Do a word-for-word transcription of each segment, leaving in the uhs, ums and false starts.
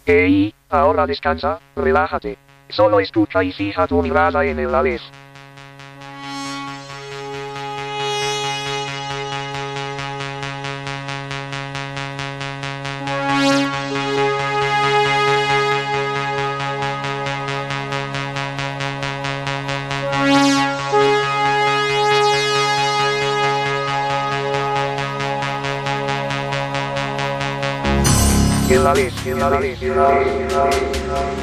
Hey, ahora descansa, relájate. Solo escucha y fija tu mirada en el Aleph. El Aleph, el Aleph, el Aleph, el Aleph.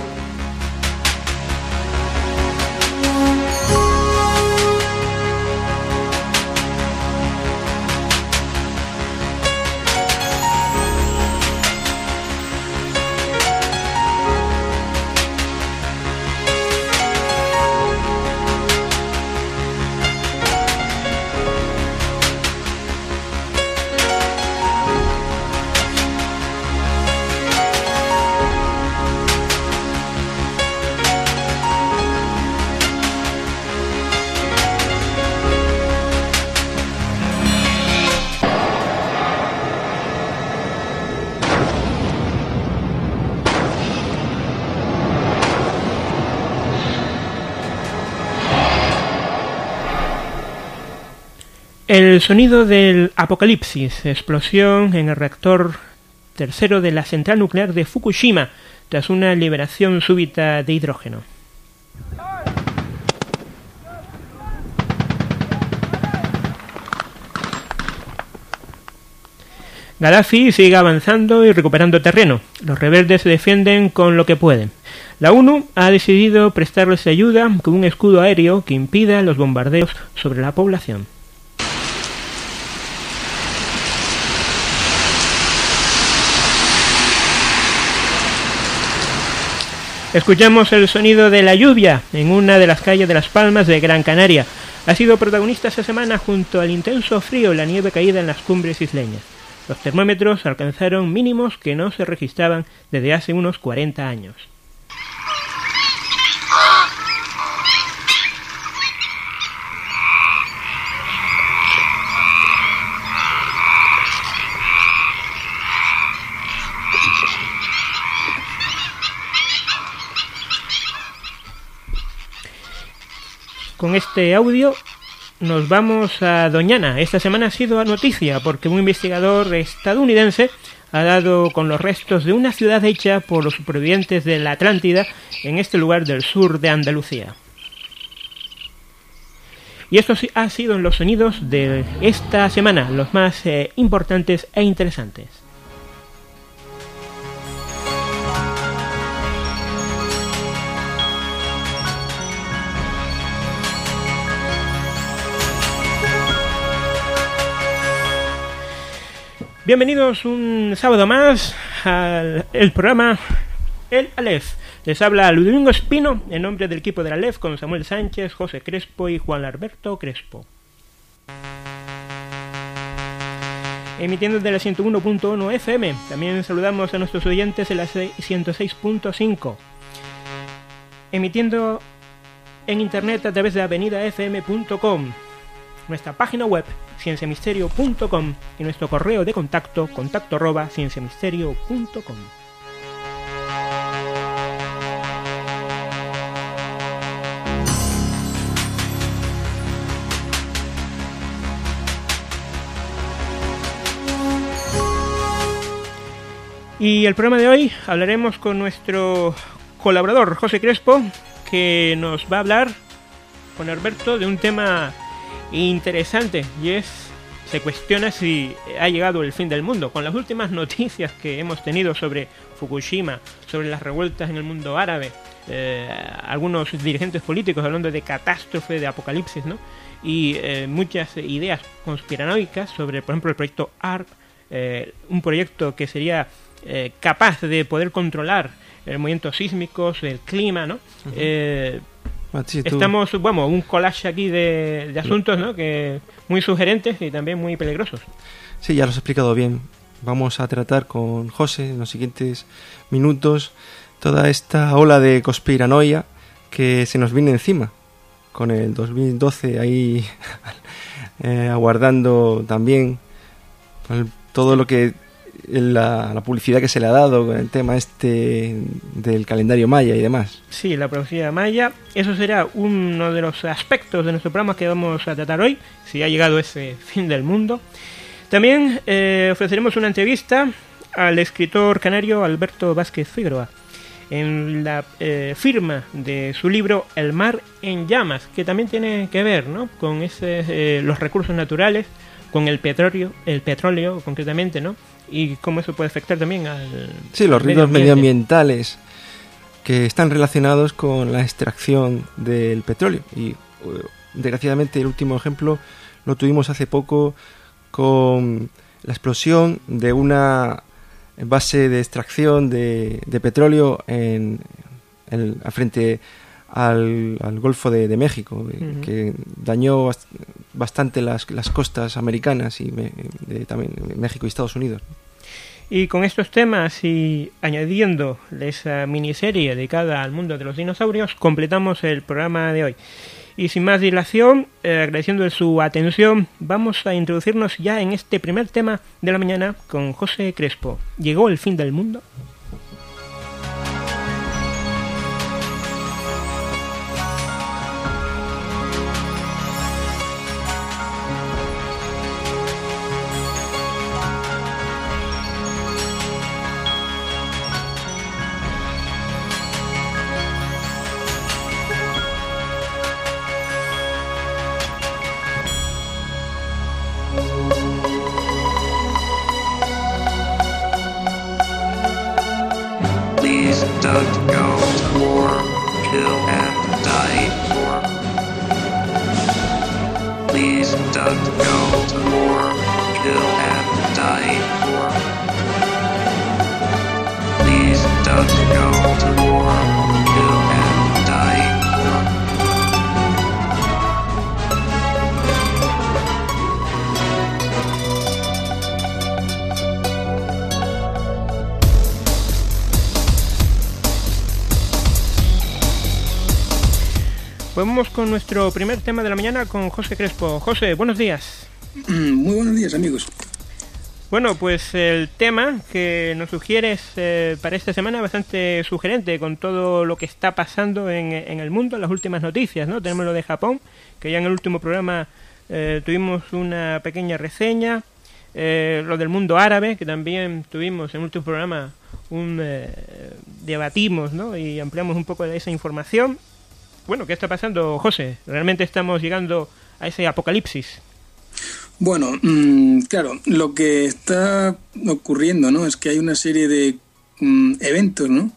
El sonido del apocalipsis, explosión en el reactor tercero de la central nuclear de Fukushima, tras una liberación súbita de hidrógeno. Gaddafi sigue avanzando y recuperando terreno. Los rebeldes se defienden con lo que pueden. La ONU ha decidido prestarles ayuda con un escudo aéreo que impida los bombardeos sobre la población. Escuchamos el sonido de la lluvia en una de las calles de Las Palmas de Gran Canaria. Ha sido protagonista esta semana junto al intenso frío y la nieve caída en las cumbres isleñas. Los termómetros alcanzaron mínimos que no se registraban desde hace unos cuarenta años. Con este audio nos vamos a Doñana. Esta semana ha sido noticia porque un investigador estadounidense ha dado con los restos de una ciudad hecha por los supervivientes de la Atlántida en este lugar del sur de Andalucía. Y estos han sido los sonidos de esta semana, los más eh, importantes e interesantes. Bienvenidos un sábado más al el programa El Aleph. Les habla Ludwig Espino en nombre del equipo del Aleph con Samuel Sánchez, José Crespo y Juan Alberto Crespo. Emitiendo desde la ciento uno punto uno F M. También saludamos a nuestros oyentes en la ciento seis punto cinco. Emitiendo en internet a través de avenida f m punto com. Nuestra página web ciencia misterio punto com y nuestro correo de contacto contacto arroba ciencia misterio punto com. Y el programa de hoy hablaremos con nuestro colaborador José Crespo, que nos va a hablar con Alberto de un tema interesante, y es, se cuestiona si ha llegado el fin del mundo. Con las últimas noticias que hemos tenido sobre Fukushima, sobre las revueltas en el mundo árabe, eh, algunos dirigentes políticos hablando de catástrofe, de apocalipsis, ¿no? Y eh, muchas ideas conspiranoicas sobre, por ejemplo, el proyecto ARP, eh, un proyecto que sería eh, capaz de poder controlar el movimientos sísmicos, el clima, ¿no? Uh-huh. Eh, Sí, Estamos, bueno, un collage aquí de, de asuntos, ¿no? Que muy sugerentes y también muy peligrosos. Sí, ya lo has explicado bien. Vamos a tratar con José en los siguientes minutos toda esta ola de conspiranoia que se nos viene encima, con el dos mil doce ahí eh, aguardando también todo lo que la, la publicidad que se le ha dado con el tema este del calendario maya y demás. Sí, la profecía maya. Eso será uno de los aspectos de nuestro programa que vamos a tratar hoy, si ha llegado ese fin del mundo. También eh, ofreceremos una entrevista al escritor canario Alberto Vázquez Figueroa en la eh, firma de su libro El mar en llamas, que también tiene que ver, ¿no?, con ese, eh, los recursos naturales, con el petróleo, el petróleo concretamente, ¿no?, y cómo eso puede afectar también al sí, los riesgos medioambientales que están relacionados con la extracción del petróleo. Y desgraciadamente el último ejemplo lo tuvimos hace poco con la explosión de una base de extracción de, de petróleo en, en, frente al, al Golfo de, de México, de, uh-huh. que dañó bastante las, las costas americanas y me, de, también México y Estados Unidos. Y con estos temas y añadiendo esa miniserie dedicada al mundo de los dinosaurios, completamos el programa de hoy. Y sin más dilación, eh, agradeciendo su atención, vamos a introducirnos ya en este primer tema de la mañana con José Crespo. ¿Llegó el fin del mundo? Don't go to war, kill and die for. Please don't go to war, kill and die for. Please don't go to war, kill and die for. Pues vamos con nuestro primer tema de la mañana con José Crespo. José, buenos días. Muy buenos días, amigos. Bueno, pues el tema que nos sugieres eh, para esta semana es bastante sugerente con todo lo que está pasando en, en el mundo, las últimas noticias, ¿no? Tenemos lo de Japón, que ya en el último programa eh, tuvimos una pequeña reseña, eh, lo del mundo árabe, que también tuvimos en el último programa, un eh, debatimos, ¿no?, y ampliamos un poco de esa información. Bueno, ¿qué está pasando, José? ¿Realmente estamos llegando a ese apocalipsis? Bueno, mmm, claro, lo que está ocurriendo, ¿no?, es que hay una serie de mmm, eventos, ¿no?,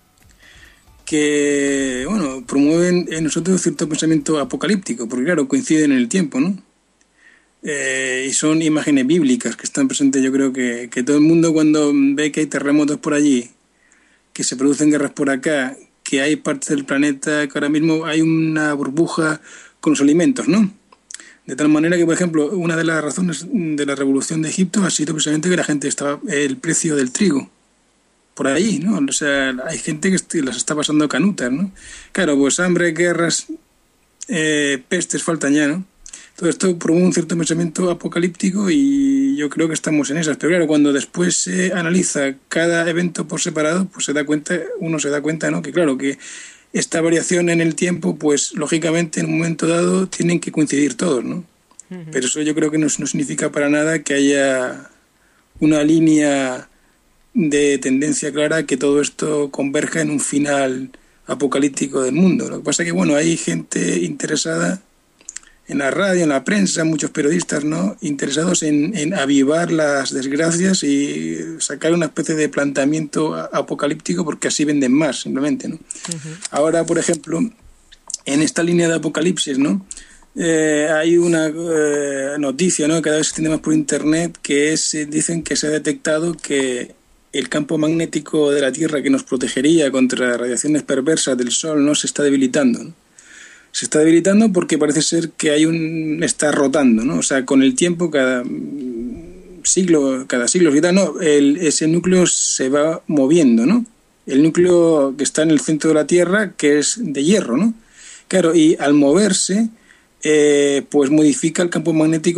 que, bueno, promueven en nosotros cierto pensamiento apocalíptico, porque, claro, coinciden en el tiempo, ¿no? Eh, y son imágenes bíblicas que están presentes. Yo creo que, que todo el mundo, cuando ve que hay terremotos por allí, que se producen guerras por acá, que hay partes del planeta que ahora mismo hay una burbuja con los alimentos, ¿no? De tal manera que, por ejemplo, una de las razones de la revolución de Egipto ha sido precisamente que la gente estaba el precio del trigo por ahí, ¿no? O sea, hay gente que las está pasando canutas, ¿no? Claro, pues hambre, guerras, eh, pestes faltan ya, ¿no? Todo esto promueve un cierto pensamiento apocalíptico y yo creo que estamos en esas. Pero claro, cuando después se analiza cada evento por separado, pues se da cuenta, uno se da cuenta, ¿no?, que claro, que esta variación en el tiempo, pues lógicamente en un momento dado tienen que coincidir todos, ¿no? Uh-huh. Pero eso yo creo que no, no significa para nada que haya una línea de tendencia clara que todo esto converja en un final apocalíptico del mundo. Lo que pasa es que, bueno, hay gente interesada en la radio, en la prensa, muchos periodistas, ¿no?, interesados en, en avivar las desgracias y sacar una especie de planteamiento apocalíptico porque así venden más, simplemente, ¿no? Uh-huh. Ahora, por ejemplo, en esta línea de apocalipsis, ¿no?, eh, hay una eh, noticia, ¿no?, que cada vez se tiene más por internet, que es, dicen que se ha detectado que el campo magnético de la Tierra que nos protegería contra radiaciones perversas del Sol no se está debilitando, ¿no? Se está debilitando porque parece ser que hay un está rotando, ¿no? O sea, con el tiempo, cada siglo, cada siglo y tal, ¿no?, el, ese núcleo se va moviendo, ¿no? El núcleo que está en el centro de la Tierra, que es de hierro, ¿no? Claro, y al moverse, eh, pues modifica el campo magnético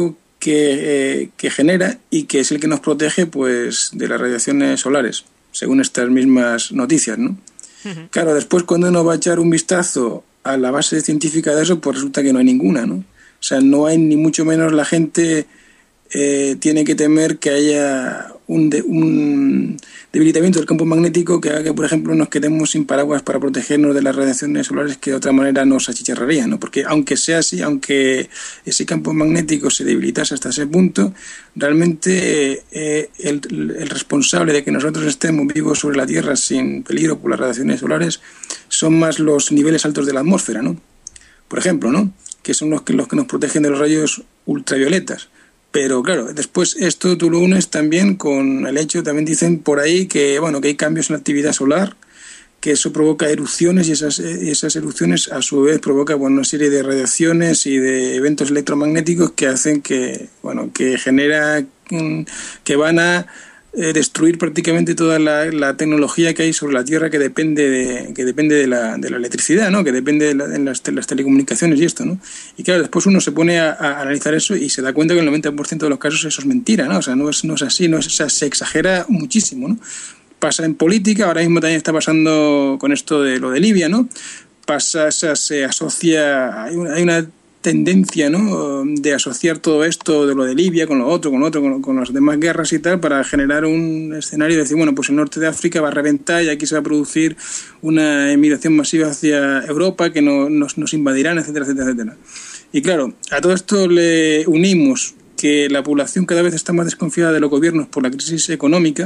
que, eh, que genera y que es el que nos protege pues de las radiaciones solares, según estas mismas noticias, ¿no? Uh-huh. Claro, después cuando uno va a echar un vistazo a la base científica de eso, pues resulta que no hay ninguna, ¿no? O sea, no hay ni mucho menos la gente eh, tiene que temer que haya un, de, un debilitamiento del campo magnético que haga que, por ejemplo, nos quedemos sin paraguas para protegernos de las radiaciones solares que de otra manera nos achicharrarían, ¿no? Porque aunque sea así, aunque ese campo magnético se debilitase hasta ese punto, realmente eh, el, el responsable de que nosotros estemos vivos sobre la Tierra sin peligro por las radiaciones solares son más los niveles altos de la atmósfera, ¿no? Por ejemplo, ¿no? Que son los que, los que nos protegen de los rayos ultravioletas. Pero claro, después esto tú lo unes también con el hecho, también dicen por ahí que bueno que hay cambios en la actividad solar, que eso provoca erupciones y esas, esas erupciones a su vez provocan bueno, una serie de radiaciones y de eventos electromagnéticos que hacen que bueno que genera que van a eh, destruir prácticamente toda la, la tecnología que hay sobre la Tierra que depende de que depende de la, de la electricidad, ¿no? Que depende de, la, de las, de las telecomunicaciones y esto, ¿no? Y claro, después uno se pone a, a analizar eso y se da cuenta que en el noventa por ciento de los casos eso es mentira, ¿no? O sea, no es, no es así, no es, o sea, se exagera muchísimo, ¿no? Pasa en política, ahora mismo también está pasando con esto de lo de Libia, ¿no? Pasa, o sea, se asocia, hay una, hay una tendencia, ¿no? De asociar todo esto de lo de Libia con lo otro, con lo otro, con, con las demás guerras y tal, para generar un escenario de decir, bueno, pues el norte de África va a reventar y aquí se va a producir una emigración masiva hacia Europa que no, nos, nos invadirán, etcétera, etcétera, etcétera. Y claro, a todo esto le unimos que la población cada vez está más desconfiada de los gobiernos por la crisis económica.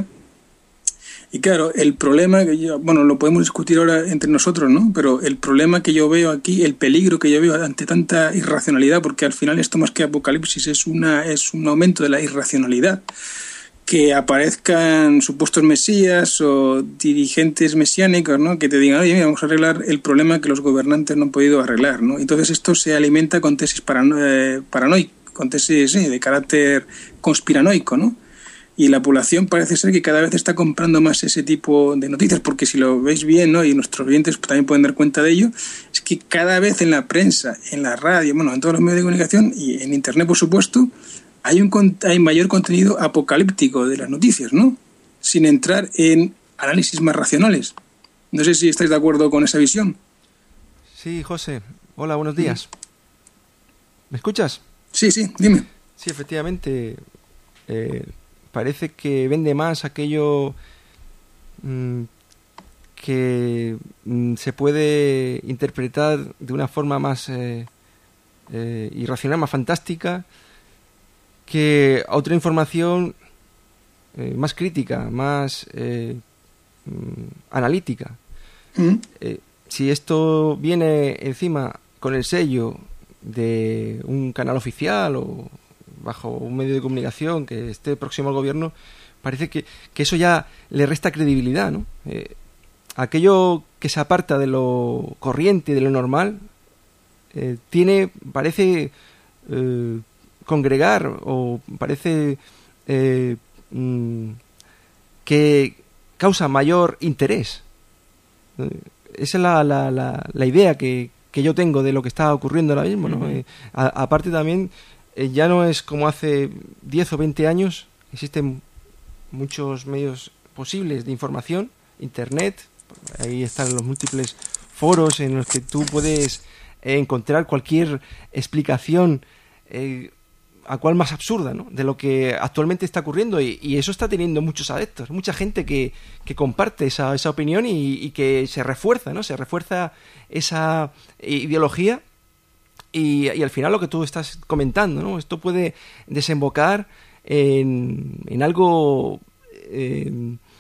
Y claro, el problema que yo, bueno, lo podemos discutir ahora entre nosotros, ¿no? Pero el problema que yo veo aquí, el peligro que yo veo ante tanta irracionalidad, porque al final esto más que apocalipsis es una es un aumento de la irracionalidad, que aparezcan supuestos mesías o dirigentes mesiánicos, ¿no? Que te digan, oye, mira, vamos a arreglar el problema que los gobernantes no han podido arreglar, ¿no? Entonces esto se alimenta con tesis parano- eh, paranoicas, con tesis sí, de carácter conspiranoico, ¿no? Y la población parece ser que cada vez está comprando más ese tipo de noticias, porque si lo veis bien, ¿no? Y nuestros oyentes también pueden dar cuenta de ello, es que cada vez en la prensa, en la radio, bueno, en todos los medios de comunicación y en Internet, por supuesto, hay un hay mayor contenido apocalíptico de las noticias, ¿no? Sin entrar en análisis más racionales. No sé si estáis de acuerdo con esa visión. Sí, José. Hola, buenos días. ¿Me escuchas? Sí, sí, dime. Sí, efectivamente. Eh... Parece que vende más aquello mmm, que mmm, se puede interpretar de una forma más eh, eh, irracional, más fantástica, que otra información eh, más crítica, más eh, mmm, analítica. ¿Mm? Eh, si esto viene encima con el sello de un canal oficial o bajo un medio de comunicación que esté próximo al gobierno, parece que, que eso ya le resta credibilidad, ¿no? Eh, aquello que se aparta de lo corriente, de lo normal, eh, tiene, parece eh, congregar o parece eh, mm, que causa mayor interés. Eh, esa es la, la, la, la idea que, que yo tengo de lo que está ocurriendo ahora mismo, ¿no? Uh-huh. Eh, a, aparte también ya no es como hace diez o veinte años, existen muchos medios posibles de información, internet, ahí están los múltiples foros en los que tú puedes encontrar cualquier explicación, eh, a cual más absurda, ¿no?, de lo que actualmente está ocurriendo, y, y eso está teniendo muchos adeptos, mucha gente que, que comparte esa, esa opinión y, y que se refuerza, ¿no?, se refuerza esa ideología. Y, y al final lo que tú estás comentando, ¿no? Esto puede desembocar en, en algo, eh,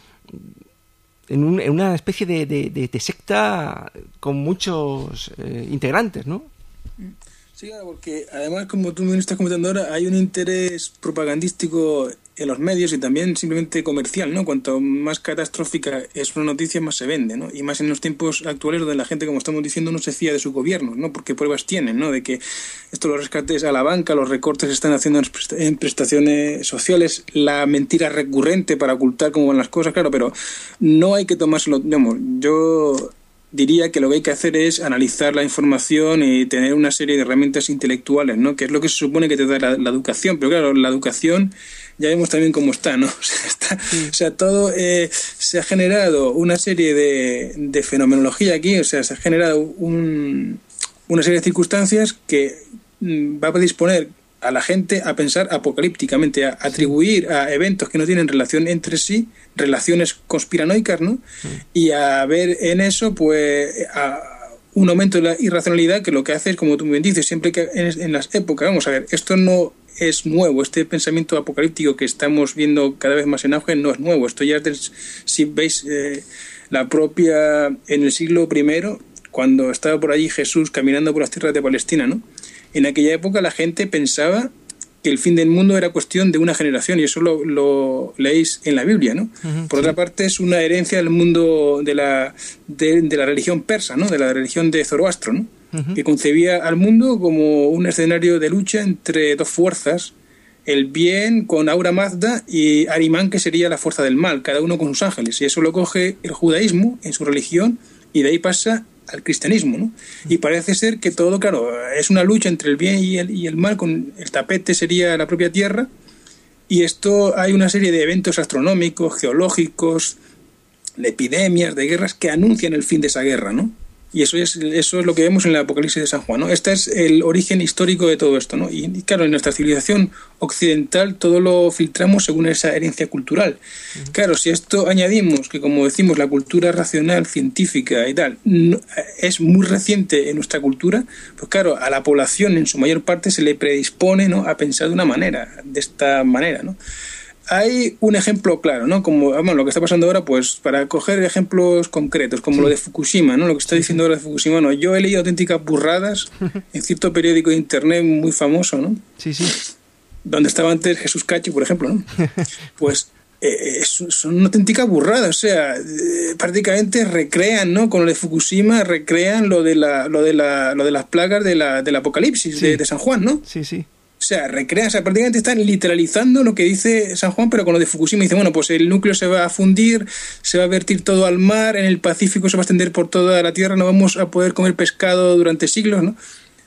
en, un, en una especie de, de, de, de secta con muchos eh, integrantes, ¿no? Sí, claro, porque además, como tú me estás comentando ahora, hay un interés propagandístico en los medios y también simplemente comercial, ¿no? Cuanto más catastrófica es una noticia, más se vende, ¿no? Y más en los tiempos actuales donde la gente, como estamos diciendo, no se fía de su gobierno, ¿no? Porque pruebas tienen, ¿no? De que esto, los rescates a la banca, los recortes se están haciendo en prestaciones sociales, la mentira recurrente para ocultar cómo van las cosas, claro, pero no hay que tomárselo, digamos, yo diría que lo que hay que hacer es analizar la información y tener una serie de herramientas intelectuales, ¿no? Que es lo que se supone que te da la, la educación. Pero claro, la educación ya vemos también cómo está, ¿no? O sea, está, sí. o sea todo eh, se ha generado una serie de, de fenomenología aquí, o sea, se ha generado un, una serie de circunstancias que mm, va a predisponer a la gente a pensar apocalípticamente, a atribuir a eventos que no tienen relación entre sí, relaciones conspiranoicas, ¿no? Sí. Y a ver en eso, pues, a un aumento de la irracionalidad que lo que hace es, como tú bien dices, siempre que en, en las épocas, vamos a ver, esto no es nuevo, este pensamiento apocalíptico que estamos viendo cada vez más en auge no es nuevo, esto ya es, si veis eh, la propia, en el siglo primero, cuando estaba por allí Jesús caminando por las tierras de Palestina, ¿no? En aquella época la gente pensaba que el fin del mundo era cuestión de una generación, y eso lo, lo leéis en la Biblia, ¿no? Uh-huh, Por sí. otra parte, es una herencia del mundo de la, de, de la religión persa, ¿no? De la religión de Zoroastro, ¿no? Uh-huh. Que concebía al mundo como un escenario de lucha entre dos fuerzas, el bien con Ahura Mazda y Arimán, que sería la fuerza del mal, cada uno con sus ángeles. Y eso lo coge el judaísmo en su religión, y de ahí pasa al cristianismo, ¿no? Y parece ser que todo, claro, es una lucha entre el bien y el, y el mal, con el tapete sería la propia tierra, y esto hay una serie de eventos astronómicos, geológicos, de epidemias, de guerras que anuncian el fin de esa guerra, ¿no? Y eso es eso es lo que vemos en el Apocalipsis de San Juan, ¿no? Este es el origen histórico de todo esto, ¿no? Y, y claro, en nuestra civilización occidental todo lo filtramos según esa herencia cultural. Uh-huh. Claro, si a esto añadimos que, como decimos, la cultura racional, científica y tal, no, es muy reciente en nuestra cultura, pues claro, a la población en su mayor parte se le predispone, ¿no?, a pensar de una manera, de esta manera, ¿no? Hay un ejemplo claro, ¿no? Como bueno, lo que está pasando ahora, pues para coger ejemplos concretos, como sí. lo de Fukushima, ¿no? Lo que está diciendo ahora de Fukushima, no. Yo he leído auténticas burradas en cierto periódico de internet muy famoso, ¿no? Sí, sí. Donde estaba antes Jesús Cachi, por ejemplo, ¿no? Pues eh, son una auténtica burrada, o sea, eh, prácticamente recrean, ¿no? Con lo de Fukushima recrean lo de la, lo de la, lo de las plagas de la, del Apocalipsis, sí. de, de San Juan, ¿no? Sí, sí. O sea, recrean, o sea, prácticamente están literalizando lo que dice San Juan, pero con lo de Fukushima dice, bueno, pues el núcleo se va a fundir, se va a vertir todo al mar, en el Pacífico se va a extender por toda la Tierra, no vamos a poder comer pescado durante siglos, ¿no?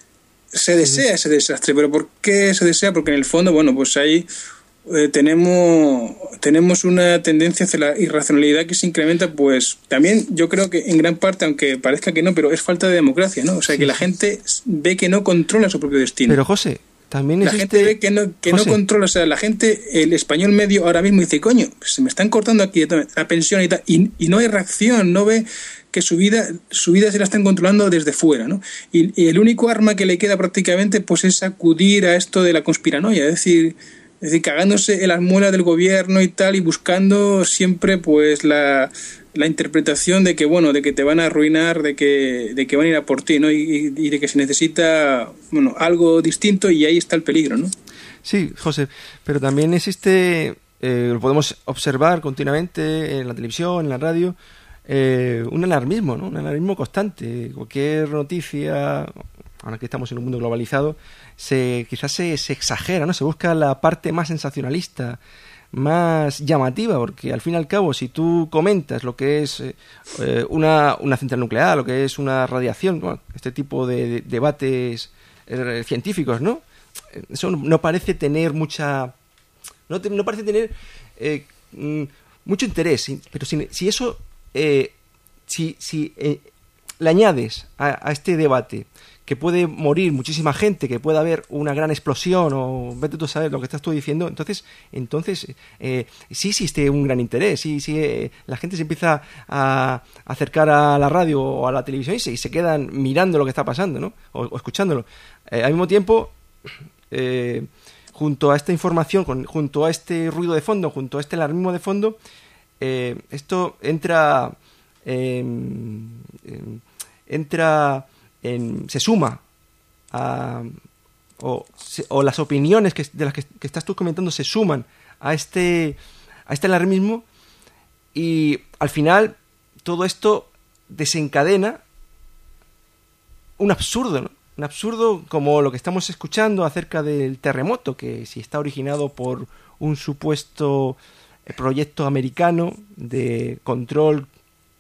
Se desea ese desastre, pero ¿por qué se desea? Porque en el fondo, bueno, pues ahí eh, tenemos, tenemos una tendencia hacia la irracionalidad que se incrementa, pues también yo creo que en gran parte, aunque parezca que no, pero es falta de democracia, ¿no? O sea, sí. que la gente ve que no controla su propio destino. Pero José, también la existe... gente ve que no, que no controla, o sea, la gente, el español medio ahora mismo dice, coño, pues se me están cortando aquí la pensión y tal, y, y no hay reacción, no ve que su vida, su vida se la están controlando desde fuera, ¿no? Y, y el único arma que le queda prácticamente pues es acudir a esto de la conspiranoia, es decir, es decir, cagándose en las muelas del gobierno y tal, y buscando siempre pues la... la interpretación de que, bueno, de que te van a arruinar, de que de que van a ir a por ti, ¿no? Y, y de que se necesita, bueno, algo distinto, y ahí está el peligro, ¿no? Sí, José, pero también existe, eh, lo podemos observar continuamente en la televisión, en la radio, eh, un alarmismo, ¿no? Un alarmismo constante. Cualquier noticia, ahora que estamos en un mundo globalizado, se quizás se, se exagera, ¿no? Se busca la parte más sensacionalista, más llamativa, porque al fin y al cabo, si tú comentas lo que es eh, una, una central nuclear, lo que es una radiación, bueno, este tipo de, de debates eh, científicos, ¿no? Eso no parece tener mucha... No, te, no parece tener eh, mucho interés, pero si, si eso... Eh, si si eh, le añades a, a este debate que puede morir muchísima gente, que puede haber una gran explosión, o vete tú a saber lo que estás tú diciendo, entonces entonces eh, sí existe un gran interés, sí, sí, eh, la gente se empieza a acercar a la radio o a la televisión y se, y se quedan mirando lo que está pasando, ¿no? O, o escuchándolo. Eh, al mismo tiempo, eh, junto a esta información, con, junto a este ruido de fondo, junto a este alarmismo de fondo, eh, esto entra... Eh, eh, entra... En, se suma a, o, se, o las opiniones que, de las que, que estás tú comentando se suman a este a este alarmismo, y al final todo esto desencadena un absurdo, ¿no? Un absurdo como lo que estamos escuchando acerca del terremoto, que si está originado por un supuesto proyecto americano de control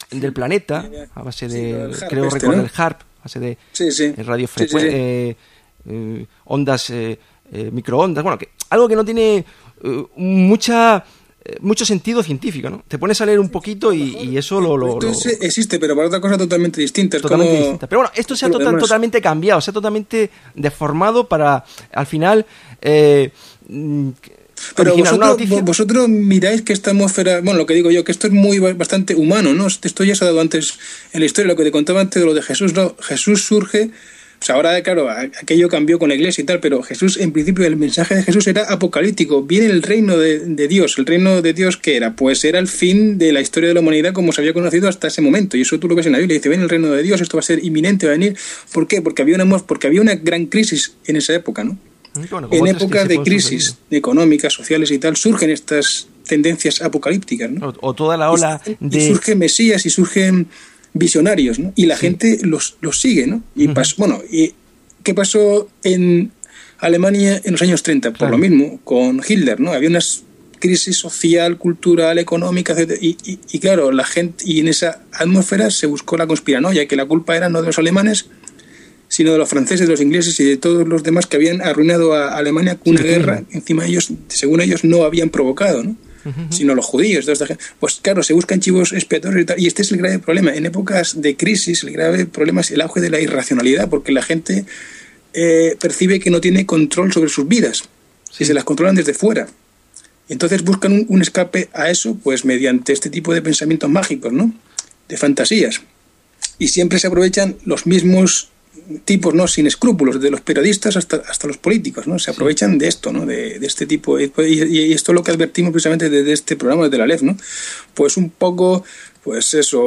del planeta, a base de, Sí, el creo este, recordar ¿no? el HARP, a base de Sí, sí. radiofrecuencia, Sí, sí, sí. eh, eh, ondas, eh, eh, microondas, bueno, que algo que no tiene eh, mucha eh, mucho sentido científico, ¿no? Te pones a leer un poquito y, y eso lo... lo, Esto lo es- existe, pero para otra cosa totalmente distinta. Es totalmente como... distinta. Pero bueno, esto se ha lo total- demás. totalmente cambiado, se ha totalmente deformado para, al final... Eh, mm, Pero originar una vosotros, noticia. vosotros miráis que esta atmósfera, bueno, lo que digo yo, que esto es muy bastante humano, ¿no? Esto ya se ha dado antes en la historia, lo que te contaba antes de lo de Jesús, ¿no? Jesús surge, o sea, ahora, claro, aquello cambió con la iglesia y tal, pero Jesús, en principio, el mensaje de Jesús era apocalíptico. Viene el reino de, de Dios. ¿El reino de Dios qué era? Pues era el fin de la historia de la humanidad como se había conocido hasta ese momento. Y eso tú lo ves en la Biblia. Dice, viene el reino de Dios, esto va a ser inminente, va a venir. ¿Por qué? Porque había una, porque había una gran crisis en esa época, ¿no? Bueno, En otras que épocas se de pueden crisis suceder. económicas, sociales y tal, surgen estas tendencias apocalípticas, ¿no? O, o toda la ola Y de... surgen mesías y surgen visionarios, ¿no? Y la Sí. gente los, los sigue, ¿no? Y Ujú. pasó, bueno, y ¿qué pasó en Alemania en los años treinta? Por Claro. lo mismo, con Hitler, ¿no? Había una crisis social, cultural, económica, etcétera. Y, y, y claro, la gente, y en esa atmósfera se buscó la conspiranoia, que la culpa era no de los alemanes, sino de los franceses, de los ingleses y de todos los demás que habían arruinado a Alemania con una Sí, guerra claro. que encima ellos, según ellos, no habían provocado, ¿no? Sino los judíos, toda esta gente. Pues claro, se buscan chivos expiatorios y tal. Y este es el grave problema. En épocas de crisis, el grave problema es el auge de la irracionalidad, porque la gente eh, percibe que no tiene control sobre sus vidas y se las controlan desde fuera. Y entonces buscan un, un escape a eso, pues mediante este tipo de pensamientos mágicos, ¿no? De fantasías. Y siempre se aprovechan los mismos tipos, ¿no? Sin escrúpulos, de los periodistas hasta, hasta los políticos, ¿no? Se aprovechan de esto, ¿no? De, de este tipo. Y, y esto es lo que advertimos precisamente desde este programa, desde la L E F, ¿no? Pues un poco, pues eso,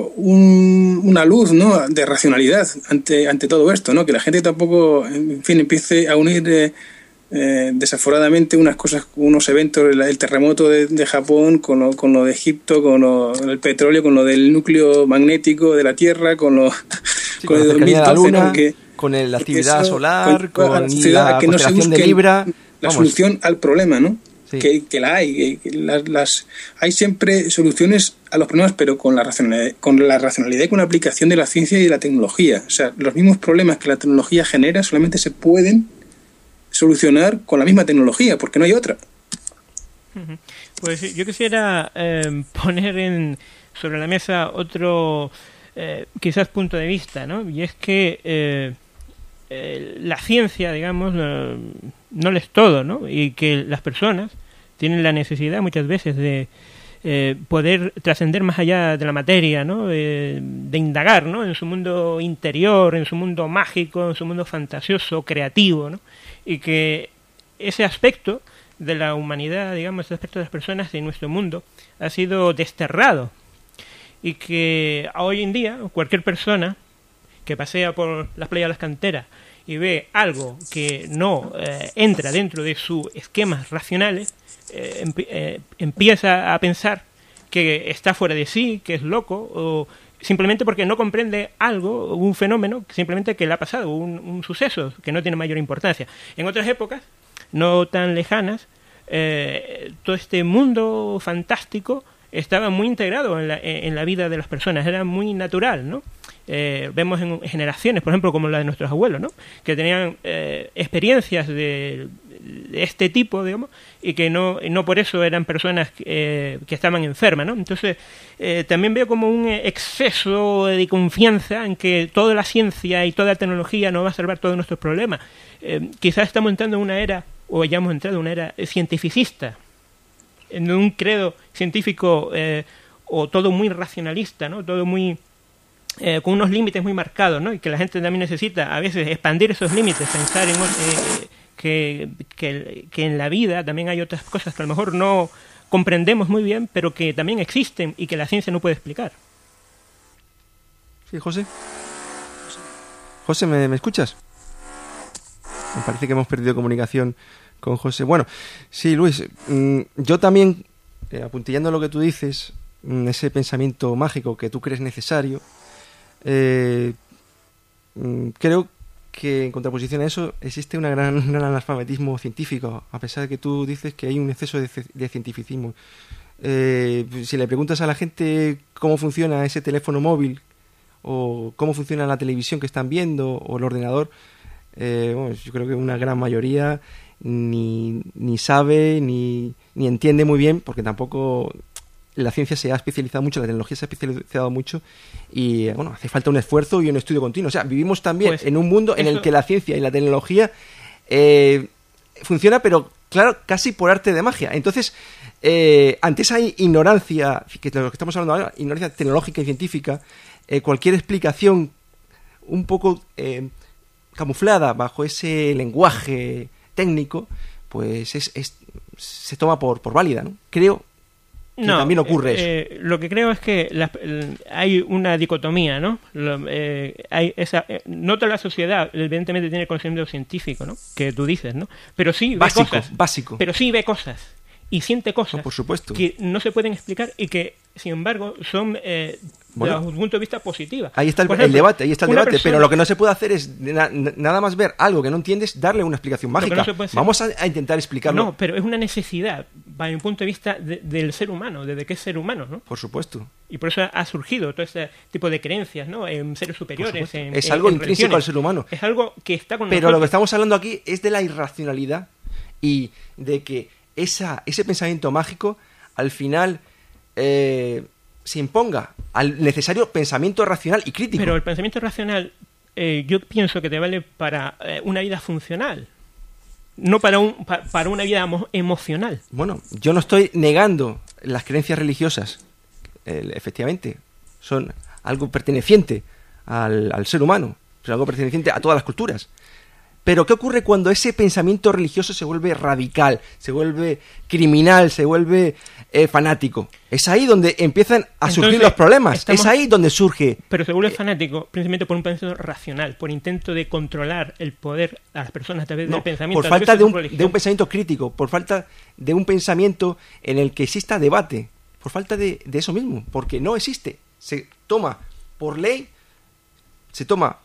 un, una luz, ¿no? De racionalidad ante, ante todo esto, ¿no? Que la gente tampoco, en fin, empiece a unir eh, eh, desaforadamente unas cosas, unos eventos, el, el terremoto de, de Japón con lo, con lo de Egipto, con lo, el petróleo, con lo del núcleo magnético de la Tierra, con lo... Sí, con con el la cercanía de la dos mil doce, Luna, ¿no? Que, con el- la porque actividad eso solar, con- a con sociedad, la a que no se constelación de busque Libra. la Vamos, solución al problema, ¿no? Sí. Que, que la hay, que las, las, hay siempre soluciones a los problemas, pero con la racionalidad, con la racionalidad y con la aplicación de la ciencia y de la tecnología. O sea, los mismos problemas que la tecnología genera solamente se pueden solucionar con la misma tecnología, porque no hay otra. Pues yo quisiera eh, poner en, sobre la mesa otro eh, quizás punto de vista, ¿no? Y es que eh, eh, la ciencia, digamos, no, no lo es todo, ¿no? Y que las personas tienen la necesidad muchas veces de eh, poder trascender más allá de la materia, ¿no? Eh, de indagar, ¿no? En su mundo interior, en su mundo mágico, en su mundo fantasioso, creativo, ¿no? Y que ese aspecto de la humanidad, digamos, ese aspecto de las personas en nuestro mundo ha sido desterrado, y que hoy en día cualquier persona que pasea por las playas de las canteras y ve algo que no eh, entra dentro de sus esquemas racionales, eh, empi- eh, empieza a pensar que está fuera de sí, que es loco, o simplemente porque no comprende algo, un fenómeno, simplemente que le ha pasado, un, un suceso que no tiene mayor importancia. En otras épocas, no tan lejanas, eh, todo este mundo fantástico estaba muy integrado en la, en la vida de las personas, era muy natural, ¿no? Eh, vemos en generaciones, por ejemplo, como la de nuestros abuelos, ¿no? Que tenían eh, experiencias de, de este tipo, digamos, y que no, no por eso eran personas eh, que estaban enfermas, ¿no? Entonces, eh, también veo como un exceso de confianza en que toda la ciencia y toda la tecnología nos va a salvar todos nuestros problemas. Eh, quizás estamos entrando en una era, o ya hemos entrado en una era cientificista, en un credo científico eh, o todo muy racionalista, ¿no? Todo muy eh, con unos límites muy marcados, ¿no? Y que la gente también necesita a veces expandir esos límites, pensar en eh, que, que, que en la vida también hay otras cosas que a lo mejor no comprendemos muy bien, pero que también existen y que la ciencia no puede explicar. Sí, José. José, ¿me, me escuchas? Me parece que hemos perdido comunicación con José. Bueno, sí, Luis, mmm, yo también, eh, apuntillando lo que tú dices, mmm, ese pensamiento mágico que tú crees necesario, eh, mmm, creo que en contraposición a eso existe una gran, un gran analfabetismo científico, a pesar de que tú dices que hay un exceso de, de cientificismo. Eh, si le preguntas a la gente cómo funciona ese teléfono móvil o cómo funciona la televisión que están viendo o el ordenador, eh, bueno, yo creo que una gran mayoría ni, ni sabe ni, ni entiende muy bien, porque tampoco la ciencia se ha especializado mucho, la tecnología se ha especializado mucho y bueno, hace falta un esfuerzo y un estudio continuo. O sea, vivimos también Pues, en un mundo en eso... el que la ciencia y la tecnología eh, funciona, pero claro, casi por arte de magia. Entonces, eh, ante esa ignorancia, que de lo que estamos hablando ahora, ignorancia tecnológica y científica, eh, cualquier explicación un poco eh, camuflada bajo ese lenguaje técnico, pues es, es se toma por, por válida, ¿no? Creo que no, también ocurre eh, eso. Eh, lo que creo es que la, el, hay una dicotomía, ¿no? Lo, eh, hay esa, eh, no toda la sociedad, evidentemente, tiene conocimiento científico, ¿no? Que tú dices, ¿no? Pero sí ve Básico, cosas. básico. Pero sí ve cosas. Y siente cosas. No, por supuesto. Que no se pueden explicar y que, sin embargo, son eh, Bueno, desde un punto de vista positiva. Ahí está el, Por el ejemplo, debate, ahí está el una debate, persona- pero lo que no se puede hacer es na- nada más ver algo que no entiendes, darle una explicación que mágica. no se puede hacer- Vamos a, a intentar explicarlo. No, pero es una necesidad, desde un punto de vista de- del ser humano, desde que es ser humano, ¿no? Por supuesto. Y por eso ha surgido todo ese tipo de creencias, ¿no? En seres superiores. Por supuesto. En, Es en- algo en intrínseco religiones. al ser humano. Es algo que está con Pero lo que nosotros. estamos hablando aquí es de la irracionalidad y de que esa, ese pensamiento mágico al final eh, se imponga al necesario pensamiento racional y crítico. Pero el pensamiento racional, eh, yo pienso que te vale para eh, una vida funcional, no para, un, pa- para una vida emo- emocional. Bueno, yo no estoy negando las creencias religiosas. Eh, efectivamente, son algo perteneciente al, al ser humano, son algo perteneciente a todas las culturas. Pero ¿qué ocurre cuando ese pensamiento religioso se vuelve radical, se vuelve criminal, se vuelve eh, fanático? Es ahí donde empiezan a surgir Entonces, los problemas. estamos- Es ahí donde surge. Pero se vuelve fanático principalmente por un pensamiento racional, por intento de controlar el poder a las personas a través No, del pensamiento. por a través falta de su un, religión. de un pensamiento crítico, por falta de un pensamiento en el que exista debate, por falta de, de eso mismo, porque no existe. Se toma por ley, se toma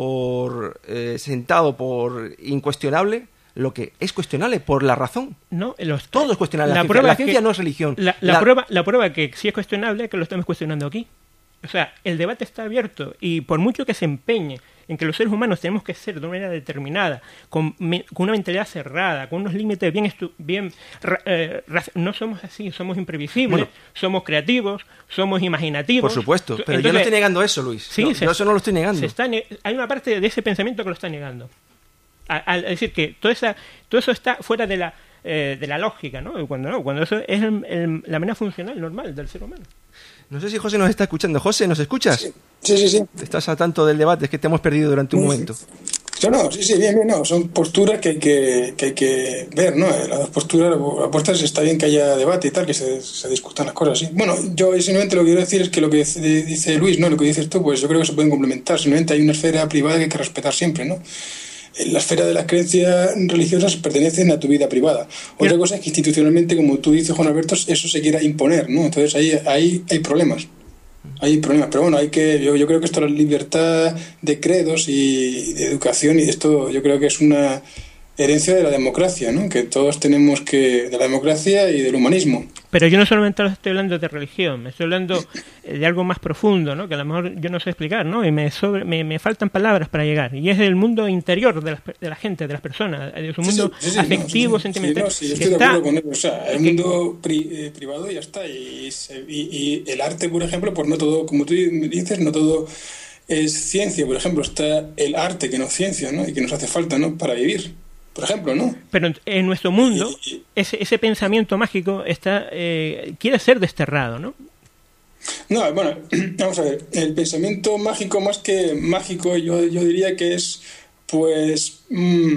por eh, sentado, por incuestionable, lo que es cuestionable por la razón. No, los- Todo es cuestionable. La, la ciencia, prueba la es que- ciencia no es religión. La, la La- prueba, la prueba que sí es cuestionable es que lo estamos cuestionando aquí. O sea, el debate está abierto y por mucho que se empeñe en que los seres humanos tenemos que ser de una manera determinada, con, me- con una mentalidad cerrada, con unos límites bien... estu- bien ra- eh, ra- no somos así, somos imprevisibles, Bueno. somos creativos, somos imaginativos. Por supuesto, So- pero yo no entonces, estoy negando eso, Luis. Sí, No, se- yo eso no lo estoy negando. se está ne- hay una parte de ese pensamiento que lo está negando. A- Al decir que toda esa, todo eso está fuera de la, eh, de la lógica, ¿no? Y cuando no, cuando eso es el- el- la manera funcional normal del ser humano. No sé si José nos está escuchando. José, ¿nos escuchas? Sí, sí, sí. Estás al tanto del debate, es que te hemos perdido durante un Mm. momento. No, no, sí, sí, bien, bien, no. Son posturas que hay que, que, hay que ver, ¿no? Las dos posturas, apuestas, está bien que haya debate y tal, que se, se discutan las cosas, sí. Bueno, yo simplemente lo que quiero decir es que lo que dice, dice Luis, ¿no? Lo que dices tú, pues yo creo que se pueden complementar. Simplemente hay una esfera privada que hay que respetar siempre, ¿no? La esfera de las creencias religiosas pertenecen a tu vida privada. Otra cosa es que institucionalmente, como tú dices, Juan Alberto, eso se quiera imponer, ¿no? Entonces ahí, ahí hay problemas. Hay problemas, pero bueno, hay que yo, yo creo que esto, la libertad de credos y de educación, y esto yo creo que es una herencia de la democracia, ¿no? Que todos tenemos que, de la democracia y del humanismo. Pero yo no solamente estoy hablando de religión, me estoy hablando eh, de algo más profundo, ¿no? Que a lo mejor yo no sé explicar, ¿no? Y me, sobre, me, me faltan palabras para llegar. Y es el mundo interior de la, de la gente, de las personas, de su mundo Sí, sí, sí, afectivo, no, sí, sí, sentimental. sí, no, sí, que estoy de está- acuerdo con él. O sea, el mundo pri- eh, privado y ya está. Y, se- y, y el arte, por ejemplo, pues no todo, como tú dices, no todo es ciencia. Por ejemplo, está el arte que no es ciencia, ¿no? Y que nos hace falta, ¿no? Para vivir. Por ejemplo, ¿no? Pero en- en nuestro mundo, Y- y- ese, ese pensamiento mágico está eh, quiere ser desterrado, ¿no? No, bueno, vamos a ver. El pensamiento mágico, más que mágico, yo, yo diría que es, pues, mm,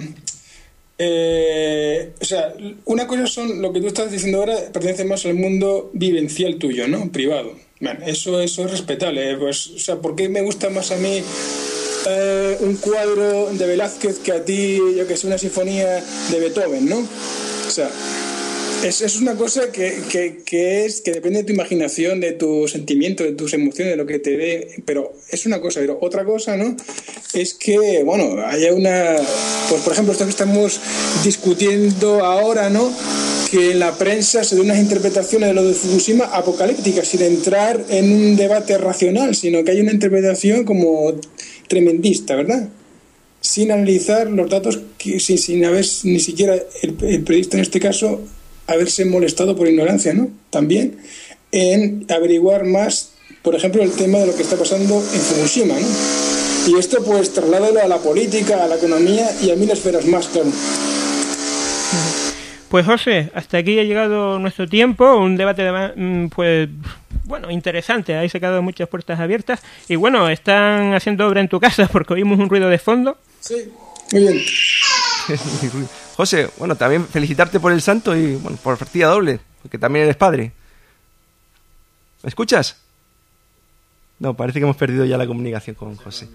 eh, o sea, una cosa son lo que tú estás diciendo ahora, pertenece más al mundo vivencial tuyo, ¿no? Privado. Bueno, eso, eso es respetable. ¿eh? Pues, o sea, ¿por qué me gusta más a mí eh, un cuadro de Velázquez que a ti, yo que sé, una sinfonía de Beethoven, ¿no? O sea, es, es una cosa que, que, que es que depende de tu imaginación, de tus sentimientos, de tus emociones, de lo que te ve, pero es una cosa. Pero otra cosa, ¿no? Es que, bueno, haya una... Pues, por ejemplo, esto que estamos discutiendo ahora, ¿no? que en la prensa se den unas interpretaciones de lo de Fukushima apocalípticas, sin entrar en un debate racional, sino que hay una interpretación como tremendista, ¿verdad? Sin analizar los datos, que, sin, sin haber ni siquiera el, el periodista en este caso haberse molestado por ignorancia, ¿no? También en averiguar más, por ejemplo, el tema de lo que está pasando en Fukushima, ¿no? Y esto pues trasládalo a la política, a la economía y a mil esferas más, claro. Pues José, hasta aquí ha llegado nuestro tiempo, un debate de, pues bueno, interesante, ahí se han quedado muchas puertas abiertas y bueno, están haciendo obra en tu casa porque oímos un ruido de fondo. Sí, muy bien. José, bueno, también felicitarte por el santo y bueno, por partida doble, porque también eres padre. ¿Me escuchas? No, parece que hemos perdido ya la comunicación con José.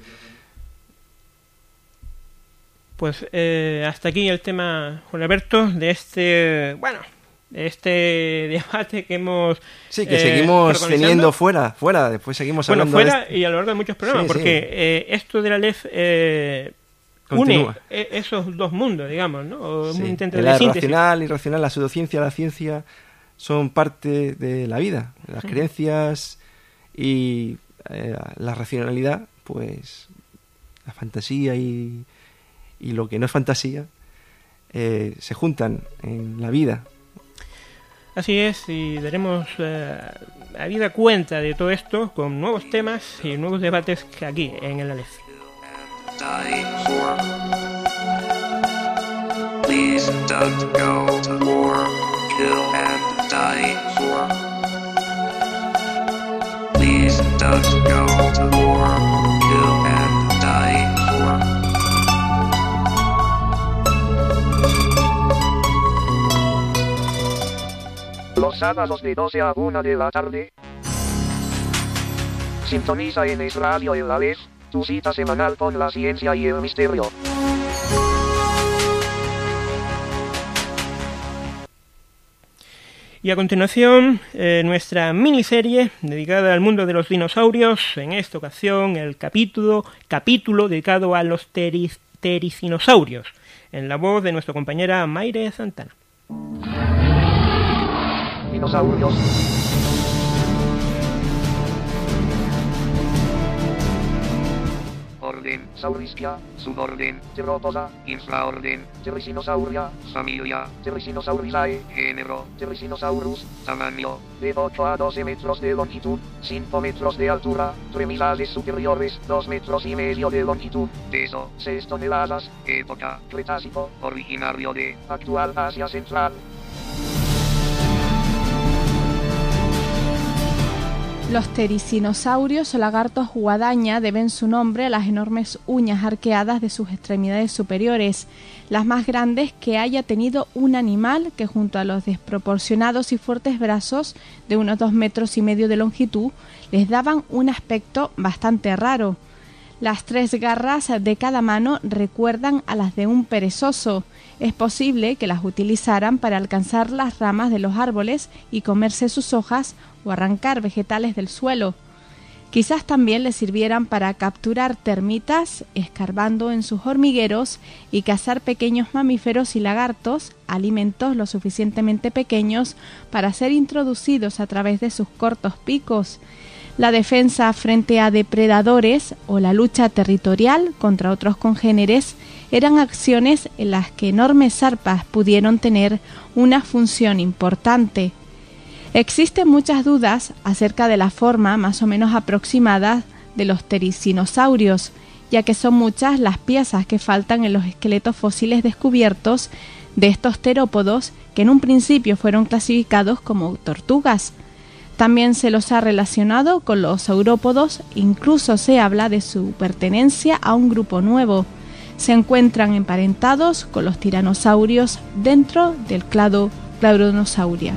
Pues eh, hasta aquí el tema, Juan Alberto, de este, bueno, de este debate que hemos... Sí, que eh, seguimos teniendo fuera, fuera, después seguimos bueno, hablando... fuera de este... y a lo largo de muchos programas, sí, porque sí. Eh, esto de la L E F eh, une esos dos mundos, digamos, ¿no? O sí. un intento de de síntesis. racional, irracional, la pseudociencia, la ciencia, son parte de la vida, de las sí. creencias y eh, la racionalidad, pues la fantasía y... y lo que no es fantasía, eh, se juntan en la vida. Así es, y daremos eh, habida cuenta de todo esto con nuevos temas y nuevos debates que aquí en el Aleph. Please don't go to war, kill and die for. Please don't go to war, kill and die for. Los sábados de doce a una de la tarde. Sintoniza en Es Radio El Aleph, tu cita semanal con la ciencia y el misterio. Y a continuación, eh, nuestra miniserie dedicada al mundo de los dinosaurios. En esta ocasión, el capítulo, capítulo dedicado a los teris, tericinosaurios, en la voz de nuestra compañera Mayre Santana. Dinosaurios. Orden, Saurisquia, suborden, Theropoda, infraorden, Terrisinosauria, familia, Terrisinosauриdae, género, Terrisinosauros, tamaño, de ocho a doce metros de longitud, cinco metros de altura, extremidades superiores, dos metros y medio de longitud, peso, seis toneladas, época, Cretácico, originario de, actual Asia Central. Los tericinosaurios o lagartos guadaña deben su nombre a las enormes uñas arqueadas de sus extremidades superiores, las más grandes que haya tenido un animal, que junto a los desproporcionados y fuertes brazos de unos dos metros y medio de longitud les daban un aspecto bastante raro. Las tres garras de cada mano recuerdan a las de un perezoso. Es posible que las utilizaran para alcanzar las ramas de los árboles y comerse sus hojas o arrancar vegetales del suelo. Quizás también les sirvieran para capturar termitas, escarbando en sus hormigueros, y cazar pequeños mamíferos y lagartos, alimentos lo suficientemente pequeños para ser introducidos a través de sus cortos picos. La defensa frente a depredadores o la lucha territorial contra otros congéneres eran acciones en las que enormes zarpas pudieron tener una función importante. Existen muchas dudas acerca de la forma más o menos aproximada de los tericinosaurios, ya que son muchas las piezas que faltan en los esqueletos fósiles descubiertos de estos terópodos, que en un principio fueron clasificados como tortugas. También se los ha relacionado con los saurópodos, incluso se habla de su pertenencia a un grupo nuevo. Se encuentran emparentados con los tiranosaurios dentro del clado Cladonosauria.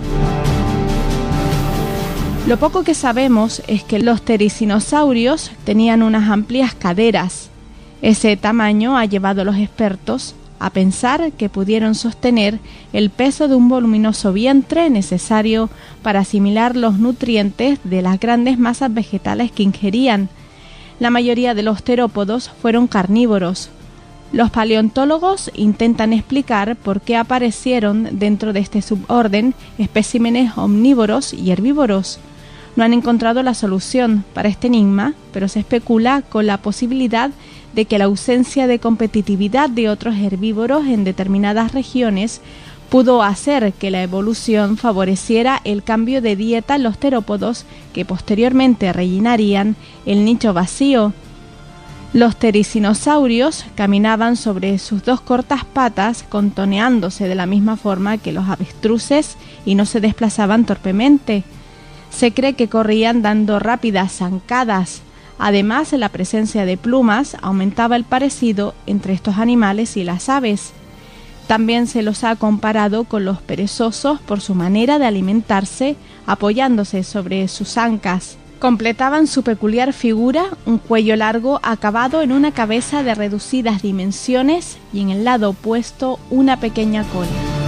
Lo poco que sabemos es que los tericinosaurios tenían unas amplias caderas. Ese tamaño ha llevado a los expertos a pensar que pudieron sostener el peso de un voluminoso vientre necesario para asimilar los nutrientes de las grandes masas vegetales que ingerían. La mayoría de los terópodos fueron carnívoros. Los paleontólogos intentan explicar por qué aparecieron dentro de este suborden especímenes omnívoros y herbívoros. No han encontrado la solución para este enigma, pero se especula con la posibilidad de que la ausencia de competitividad de otros herbívoros en determinadas regiones pudo hacer que la evolución favoreciera el cambio de dieta en los terópodos que posteriormente rellenarían el nicho vacío. Los ptericinosaurios caminaban sobre sus dos cortas patas contoneándose de la misma forma que los avestruces y no se desplazaban torpemente. Se cree que corrían dando rápidas zancadas. Además, la presencia de plumas aumentaba el parecido entre estos animales y las aves. También se los ha comparado con los perezosos por su manera de alimentarse apoyándose sobre sus ancas. Completaban su peculiar figura un cuello largo acabado en una cabeza de reducidas dimensiones y en el lado opuesto una pequeña cola.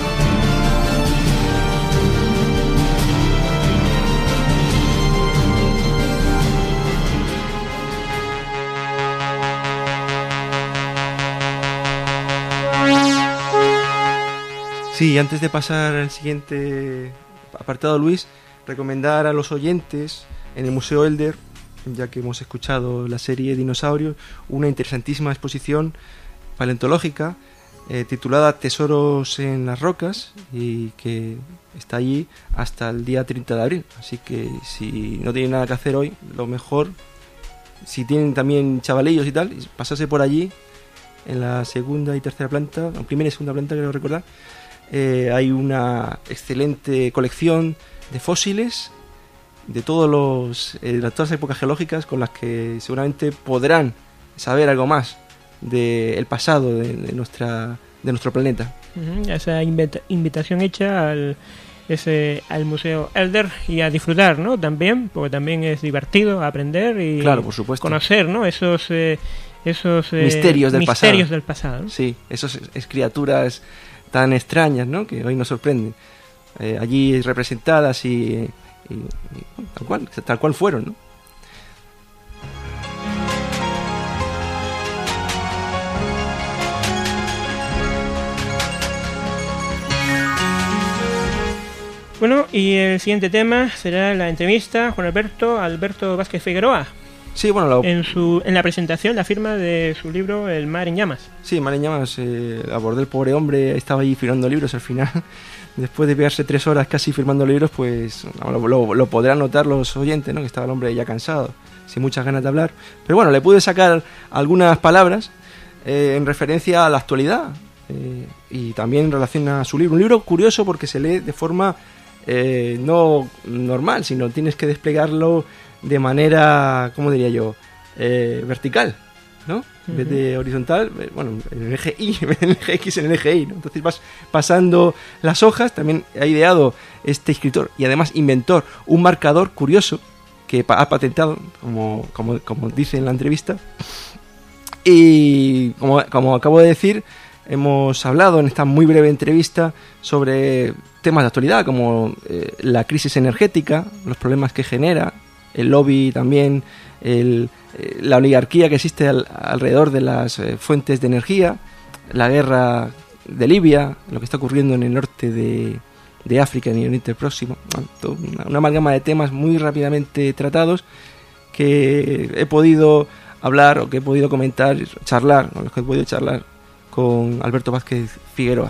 Sí, antes de pasar al siguiente apartado, Luis, recomendar a los oyentes en el Museo Elder, ya que hemos escuchado la serie Dinosaurios, una interesantísima exposición paleontológica eh, titulada Tesoros en las rocas, y que está allí hasta el día treinta de abril. Así que si no tienen nada que hacer hoy, lo mejor, si tienen también chavalillos y tal, pasarse por allí en la segunda y tercera planta, en primera y segunda planta, creo recordar. Eh, hay una excelente colección de fósiles de todos los eh, de todas las épocas geológicas, con las que seguramente podrán saber algo más del pasado de, de nuestra de nuestro planeta. Uh-huh. Esa invita- invitación hecha al ese al Museo Elder, y a disfrutar, ¿no? También, porque también es divertido aprender y claro, por supuesto, conocer, ¿no? Esos eh, esos eh, misterios del misterios pasado. del pasado, ¿no? Sí, esas es, criaturas tan extrañas, ¿no? Que hoy nos sorprenden. Eh, allí representadas y, y, y tal cual, tal cual fueron, ¿no? Bueno, y el siguiente tema será la entrevista Juan Alberto Alberto Vázquez Figueroa. Sí, bueno, lo... en su en la presentación, la firma de su libro El mar en llamas. Sí, Mar en llamas, eh, abordé el pobre hombre, estaba allí firmando libros al final. Después de pegarse tres horas casi firmando libros, pues lo, lo, lo podrán notar los oyentes, ¿no? Que estaba el hombre ya cansado, sin muchas ganas de hablar. Pero bueno, le pude sacar algunas palabras eh, en referencia a la actualidad eh, y también en relación a su libro. Un libro curioso porque se lee de forma eh, no normal, sino tienes que desplegarlo de manera, ¿cómo diría yo? Eh, vertical, ¿no? En vez de horizontal, bueno, en el eje Y, en vez del eje X, en el eje Y, ¿no? Entonces vas pasando las hojas. También ha ideado este escritor y además inventor un marcador curioso que ha patentado, como, como, como dice en la entrevista. Y como, como acabo de decir, hemos hablado en esta muy breve entrevista sobre temas de actualidad como eh, la crisis energética, los problemas que genera, el lobby también, el, eh, la oligarquía que existe al, alrededor de las eh, fuentes de energía, la guerra de Libia, lo que está ocurriendo en el norte de, de África, en el Oriente Próximo. Bueno, una, una amalgama de temas muy rápidamente tratados que he podido hablar o que he podido comentar, charlar, con los que he podido charlar con Alberto Vázquez Figueroa.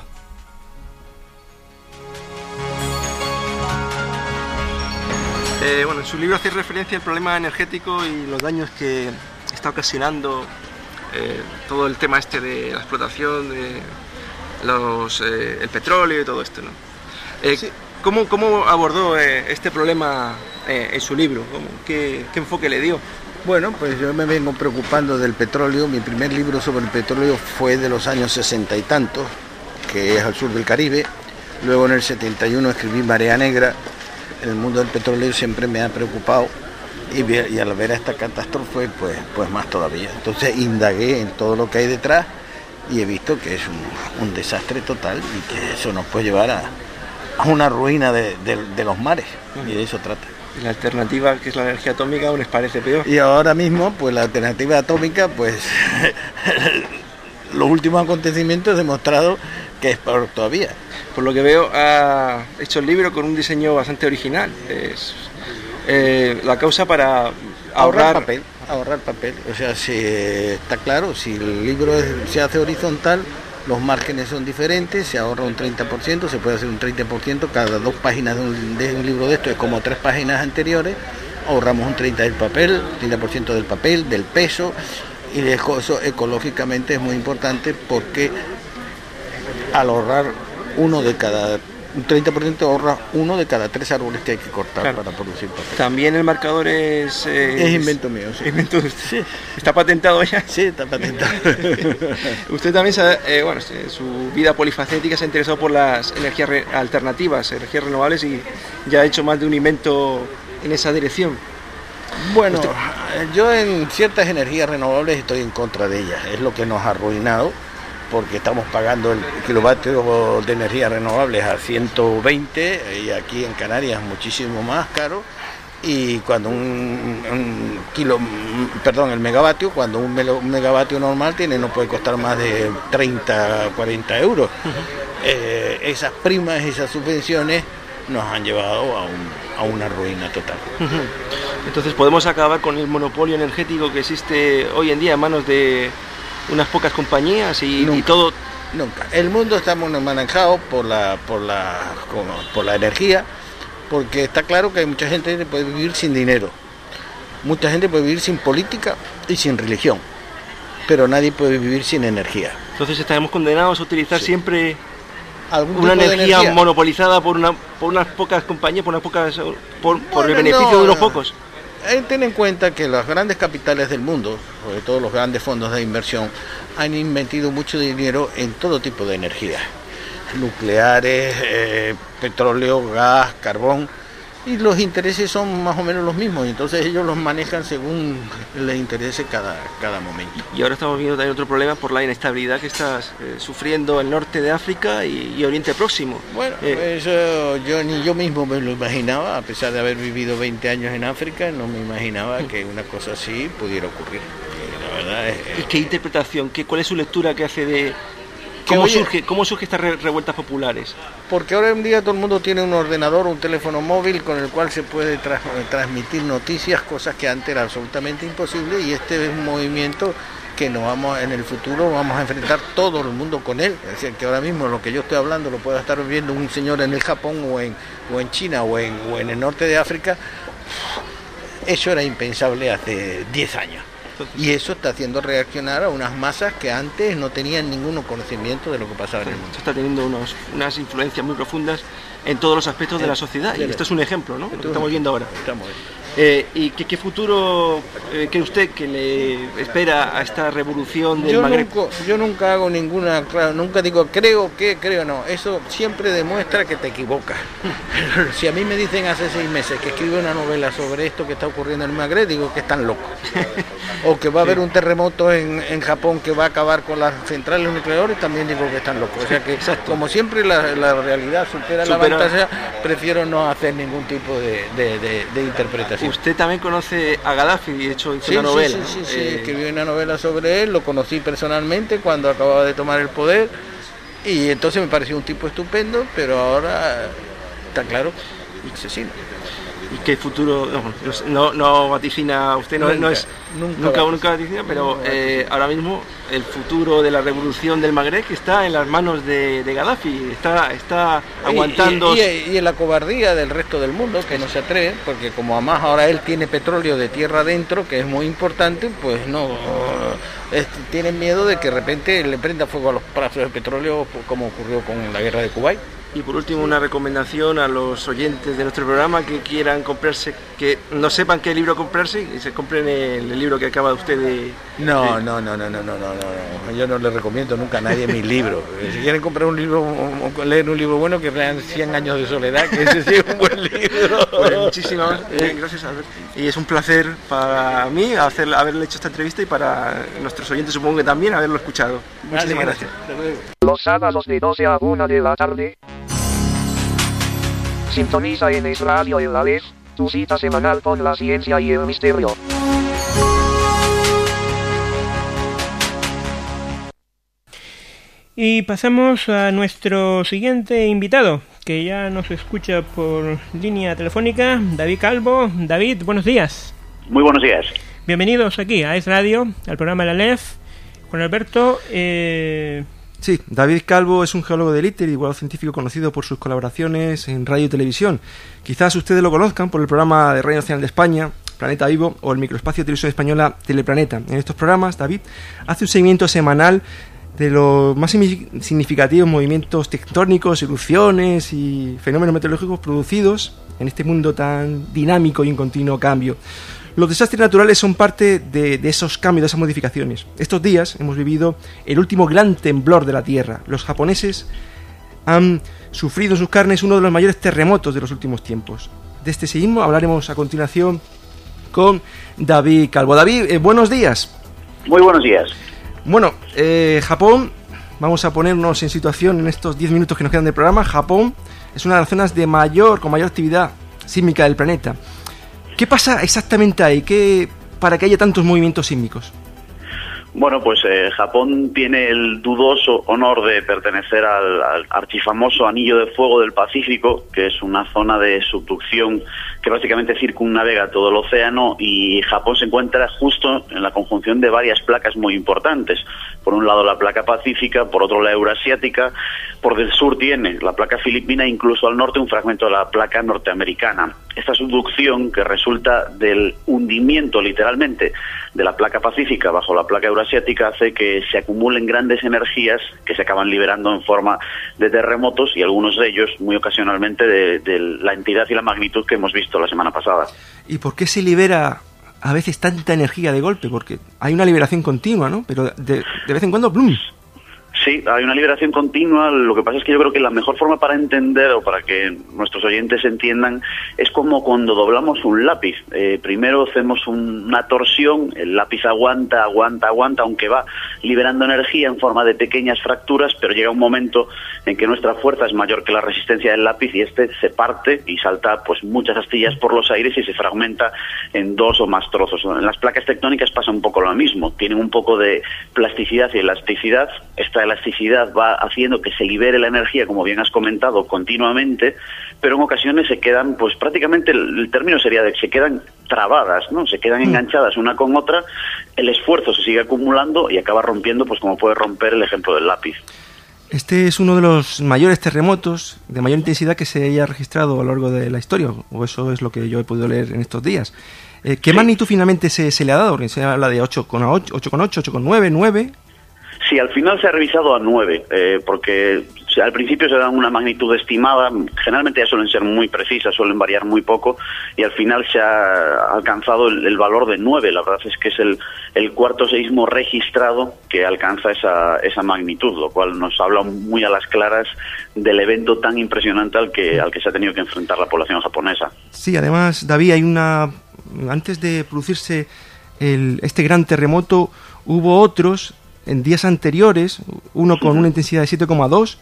Eh, bueno, en su libro hace referencia al problema energético y los daños que está ocasionando eh, todo el tema este de la explotación de los, eh, el petróleo y todo esto, ¿no? Eh, sí. ¿cómo, ¿Cómo abordó eh, este problema eh, en su libro? ¿Cómo, qué, ¿Qué enfoque le dio? Bueno, pues yo me vengo preocupando del petróleo. Mi primer libro sobre el petróleo fue de los años sesenta y tantos, que es al sur del Caribe. Luego en el setenta y uno escribí Marea Negra. El mundo del petróleo siempre me ha preocupado y, y al ver esta catástrofe pues, pues más todavía. Entonces indagué en todo lo que hay detrás y he visto que es un, un desastre total y que eso nos puede llevar a, a una ruina de, de, de los mares, y de eso trata. La alternativa, que es la energía atómica, aún les parece peor. Y ahora mismo pues la alternativa atómica pues los últimos acontecimientos han demostrado que es peor todavía. Por lo que veo, ha hecho el libro con un diseño bastante original. Es eh, la causa para ahorrar, ahorrar papel, ahorrar papel. O sea, si, está claro, si el libro es, se hace horizontal, los márgenes son diferentes, se ahorra un treinta por ciento, se puede hacer un treinta por ciento, cada dos páginas de un, de un libro de esto es como tres páginas anteriores, ahorramos un treinta por ciento del papel, treinta por ciento del papel, del peso, y eso ecológicamente es muy importante porque al ahorrar uno de cada, un treinta por ciento ahorra uno de cada tres árboles que hay que cortar, claro, para producir papel. También el marcador es... Eh, es invento mío, sí. Invento, sí. ¿Está patentado ya? Sí, está patentado. Usted también, sabe, eh, bueno, su vida polifacética se ha interesado por las energías re- alternativas, energías renovables, y ya ha hecho más de un invento en esa dirección. Bueno, Usted... yo en ciertas energías renovables estoy en contra de ellas, es lo que nos ha arruinado, porque estamos pagando el kilovatio de energías renovables a ciento veinte y aquí en Canarias muchísimo más caro, y cuando un, un kilo, perdón, el megavatio, cuando un, un megavatio normal tiene no puede costar más de treinta, cuarenta euros. Uh-huh. Eh, esas primas, esas subvenciones nos han llevado a, un, a una ruina total. Uh-huh. Entonces podemos acabar con el monopolio energético que existe hoy en día en manos de unas pocas compañías y, nunca, y todo. Nunca. El mundo está manejado por la, por la, por la energía, porque está claro que hay mucha gente que puede vivir sin dinero, mucha gente puede vivir sin política y sin religión, pero nadie puede vivir sin energía. Entonces estaremos condenados a utilizar sí. siempre una energía, energía monopolizada por una, por unas pocas compañías, por unas pocas, por, bueno, por el beneficio no, de unos pocos. Eh, ten en cuenta que las grandes capitales del mundo, sobre todo los grandes fondos de inversión, han invertido mucho dinero en todo tipo de energía, nucleares, eh, petróleo, gas, carbón, y los intereses son más o menos los mismos, entonces ellos los manejan según les interese cada, cada momento. Y ahora estamos viendo también otro problema por la inestabilidad que está eh, sufriendo el norte de África y, y Oriente Próximo. Bueno, eh, eso yo ni yo mismo me lo imaginaba, a pesar de haber vivido veinte años en África, no me imaginaba que una cosa así pudiera ocurrir. La verdad es, ¿Y qué interpretación, qué, cuál es su lectura que hace de... ¿Cómo, oye, surge, ¿Cómo surge estas re revueltas populares? Porque ahora en día todo el mundo tiene un ordenador, un teléfono móvil con el cual se puede tra transmitir noticias, cosas que antes era absolutamente imposible, y este es un movimiento que nos vamos, en el futuro vamos a enfrentar todo el mundo con él. Es decir, que ahora mismo lo que yo estoy hablando lo puede estar viendo un señor en el Japón o en, o en China o en, o en el norte de África. Eso era impensable hace diez años. Y eso está haciendo reaccionar a unas masas que antes no tenían ningún conocimiento de lo que pasaba en el mundo. Esto está teniendo unos, unas influencias muy profundas en todos los aspectos de la sociedad, y esto es un ejemplo, ¿no? Lo que estamos viendo ahora. Estamos viendo. Eh, ¿Y qué, qué futuro eh, cree usted que le espera a esta revolución del yo Magreb? Nunca, yo nunca hago ninguna, claro, nunca digo creo que, creo no, eso siempre demuestra que te equivocas. Si a mí me dicen hace seis meses que escribe una novela sobre esto que está ocurriendo en el Magreb, digo que están locos. O que va a haber un terremoto en, en Japón que va a acabar con las centrales nucleares, también digo que están locos. O sea que, exacto, como siempre la, la realidad supera, supera la pantalla, prefiero no hacer ningún tipo de, de, de, de interpretación. Usted también conoce a Gaddafi, de hecho hizo sí, una novela. Sí, sí, sí, sí. Eh... escribí una novela sobre él, lo conocí personalmente cuando acababa de tomar el poder, y entonces me pareció un tipo estupendo, pero ahora está claro, asesino. ¿Y qué futuro? No, no, no vaticina, usted no, nunca, no es... Nunca, nunca, nunca vaticina, pero eh, ahora mismo el futuro de la revolución del Magreb está en las manos de, de Gaddafi, está, está aguantando... Y, y, y en la cobardía del resto del mundo, que no se atreve, porque como además ahora él tiene petróleo de tierra adentro, que es muy importante, pues no... Es, tienen miedo de que de repente le prenda fuego a los brazos de petróleo, como ocurrió con la guerra de Kuwait. Y por último, una recomendación a los oyentes de nuestro programa que quieran comprarse, que no sepan qué libro comprarse, y se compren el, el libro que acaba usted de... No, no, no, no, no, no, no, no, yo no le recomiendo nunca a nadie mis libros. Si quieren comprar un libro, leer un libro bueno, que lean cien años de soledad, que ese sí es un buen libro. Pues muchísimas gracias, Alberto. Y es un placer para mí hacer, haberle hecho esta entrevista, y para nuestros oyentes supongo que también haberlo escuchado. Muchísimas gracias. Los sábados de doce a una de la tarde. Sintoniza en Es Radio en la Vez, tu cita semanal con la ciencia y el misterio. Y pasamos a nuestro siguiente invitado, que ya nos escucha por línea telefónica, David Calvo. David, buenos días. Muy buenos días. Bienvenidos aquí a Es Radio, al programa de la L E F. Juan Alberto... Eh... Sí, David Calvo es un geólogo de élite y divulgador científico conocido por sus colaboraciones en radio y televisión. Quizás ustedes lo conozcan por el programa de Radio Nacional de España, Planeta Vivo, o el microespacio de televisión española Teleplaneta. En estos programas, David hace un seguimiento semanal de los más significativos movimientos tectónicos, erupciones y fenómenos meteorológicos producidos en este mundo tan dinámico y en continuo cambio. Los desastres naturales son parte de, de esos cambios, de esas modificaciones. Estos días hemos vivido el último gran temblor de la Tierra. Los japoneses han sufrido en sus carnes uno de los mayores terremotos de los últimos tiempos. De este sismo hablaremos a continuación con David Calvo. David, eh, buenos días. Muy buenos días. Bueno, eh, Japón, vamos a ponernos en situación en estos diez minutos que nos quedan del programa. Japón es una de las zonas de mayor, con mayor actividad sísmica del planeta. ¿Qué pasa exactamente ahí? ¿Qué, para que haya tantos movimientos sísmicos? Bueno, pues eh, Japón tiene el dudoso honor de pertenecer al, al archifamoso Anillo de Fuego del Pacífico, que es una zona de subducción que básicamente circunnavega todo el océano, y Japón se encuentra justo en la conjunción de varias placas muy importantes. Por un lado la placa pacífica, por otro la eurasiática, por el sur tiene la placa filipina e incluso al norte un fragmento de la placa norteamericana. Esta subducción, que resulta del hundimiento literalmente de la placa pacífica bajo la placa eurasiática, hace que se acumulen grandes energías que se acaban liberando en forma de terremotos, y algunos de ellos muy ocasionalmente de, de la entidad y la magnitud que hemos visto la semana pasada. ¿Y por qué se libera a veces tanta energía de golpe? Porque hay una liberación continua, ¿no? Pero de, de vez en cuando, ¡blum! Sí, hay una liberación continua. Lo que pasa es que yo creo que la mejor forma para entender, o para que nuestros oyentes entiendan, es como cuando doblamos un lápiz. Eh, primero hacemos un, una torsión, el lápiz aguanta, aguanta, aguanta, aunque va liberando energía en forma de pequeñas fracturas, pero llega un momento en que nuestra fuerza es mayor que la resistencia del lápiz y este se parte y salta pues muchas astillas por los aires y se fragmenta en dos o más trozos. En las placas tectónicas pasa un poco lo mismo. Tienen un poco de plasticidad y elasticidad. Esta elasticidad va haciendo que se libere la energía, como bien has comentado, continuamente, pero en ocasiones se quedan, pues prácticamente el, el término sería de que se quedan trabadas, ¿no? Se quedan enganchadas una con otra, el esfuerzo se sigue acumulando y acaba rompiendo, pues como puede romper el ejemplo del lápiz. Este es uno de los mayores terremotos de mayor intensidad que se haya registrado a lo largo de la historia, o eso es lo que yo he podido leer en estos días. Eh, ¿Qué sí. magnitud finalmente se, se le ha dado? Porque se habla de ocho coma ocho, ocho coma nueve, nueve... Sí, al final se ha revisado a nueve, eh, porque o sea, al principio se dan una magnitud estimada, generalmente ya suelen ser muy precisas, suelen variar muy poco, y al final se ha alcanzado el, el valor de nueve. La verdad es que es el, el cuarto seísmo registrado que alcanza esa, esa magnitud, lo cual nos habla muy a las claras del evento tan impresionante al que, al que se ha tenido que enfrentar la población japonesa. Sí, además, David, hay una... antes de producirse el, este gran terremoto, hubo otros en días anteriores, uno con una intensidad de siete coma dos,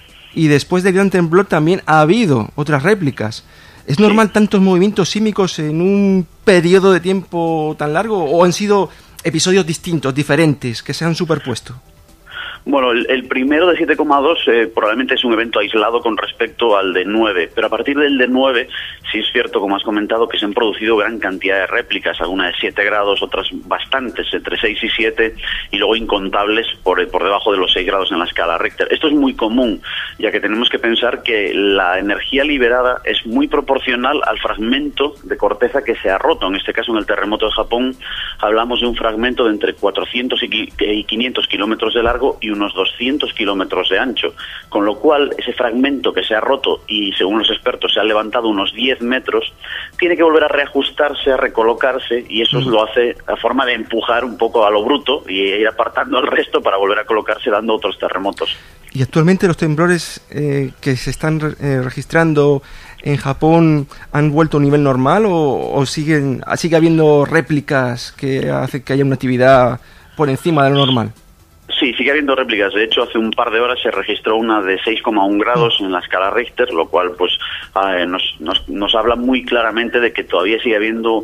y después del gran temblor también ha habido otras réplicas. ¿Es normal tantos movimientos sísmicos en un periodo de tiempo tan largo, o han sido episodios distintos, diferentes, que se han superpuesto? Bueno, el, el primero de siete coma dos eh, probablemente es un evento aislado con respecto al de nueve, pero a partir del de nueve sí es cierto, como has comentado, que se han producido gran cantidad de réplicas, algunas de siete grados, otras bastantes, entre seis y siete, y luego incontables por, por debajo de los seis grados en la escala Richter. Esto es muy común, ya que tenemos que pensar que la energía liberada es muy proporcional al fragmento de corteza que se ha roto. En este caso, en el terremoto de Japón, hablamos de un fragmento de entre cuatrocientos y quinientos kilómetros de largo y unos doscientos kilómetros de ancho, con lo cual ese fragmento que se ha roto y según los expertos se ha levantado unos diez metros, tiene que volver a reajustarse, a recolocarse, y eso mm. lo hace a forma de empujar un poco a lo bruto y ir apartando al resto para volver a colocarse dando otros terremotos. Y actualmente los temblores eh, que se están eh, registrando en Japón han vuelto a un nivel normal, o, o siguen sigue habiendo réplicas que hacen que haya una actividad por encima de lo normal? Sí, sigue habiendo réplicas. De hecho, hace un par de horas se registró una de seis coma uno grados en la escala Richter, lo cual pues eh, nos, nos, nos habla muy claramente de que todavía sigue habiendo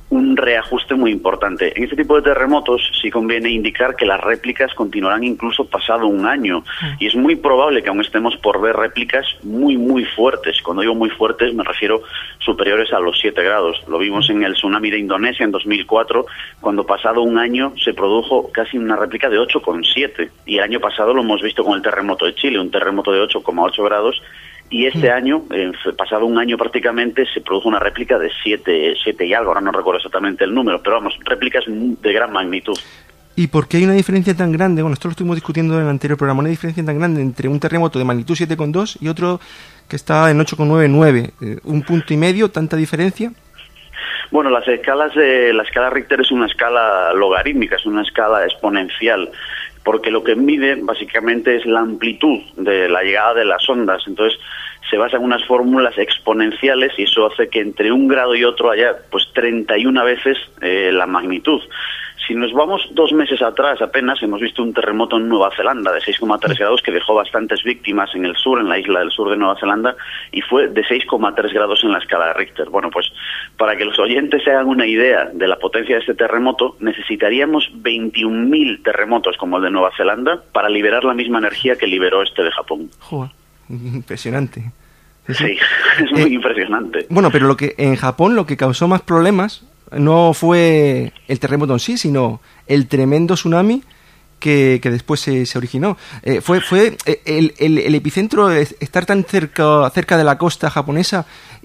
un reajuste muy importante. En este tipo de terremotos sí conviene indicar que las réplicas continuarán incluso pasado un año, y es muy probable que aún estemos por ver réplicas muy, muy fuertes. Cuando digo muy fuertes me refiero superiores a los siete grados. Lo vimos en el tsunami de Indonesia en dos mil cuatro, cuando pasado un año se produjo casi una réplica de ocho coma siete, y el año pasado lo hemos visto con el terremoto de Chile, un terremoto de ocho coma ocho grados. Y este año, eh, pasado un año prácticamente, se produjo una réplica de siete, siete y algo, ahora no recuerdo exactamente el número, pero vamos, réplicas de gran magnitud. ¿Y por qué hay una diferencia tan grande? Bueno, esto lo estuvimos discutiendo en el anterior programa, una diferencia tan grande entre un terremoto de magnitud siete coma dos y otro que está en ocho coma noventa y nueve. Eh, ¿Un punto y medio, tanta diferencia? Bueno, las escalas de la escala Richter es una escala logarítmica, es una escala exponencial, porque lo que mide básicamente es la amplitud de la llegada de las ondas. Entonces se basa en unas fórmulas exponenciales y eso hace que entre un grado y otro haya pues treinta y una veces eh, la magnitud. Si nos vamos dos meses atrás apenas, hemos visto un terremoto en Nueva Zelanda de seis coma tres grados que dejó bastantes víctimas en el sur, en la isla del sur de Nueva Zelanda, y fue de seis coma tres grados en la escala de Richter. Bueno, pues para que los oyentes se hagan una idea de la potencia de este terremoto, necesitaríamos veintiún mil terremotos como el de Nueva Zelanda para liberar la misma energía que liberó este de Japón. Joder, impresionante. Sí, sí, es muy eh, impresionante. Bueno, pero lo que en Japón lo que causó más problemas no fue el terremoto en sí, sino el tremendo tsunami que, que después se, se originó. Eh, fue fue el, el, el epicentro, estar tan cerca cerca de la costa japonesa,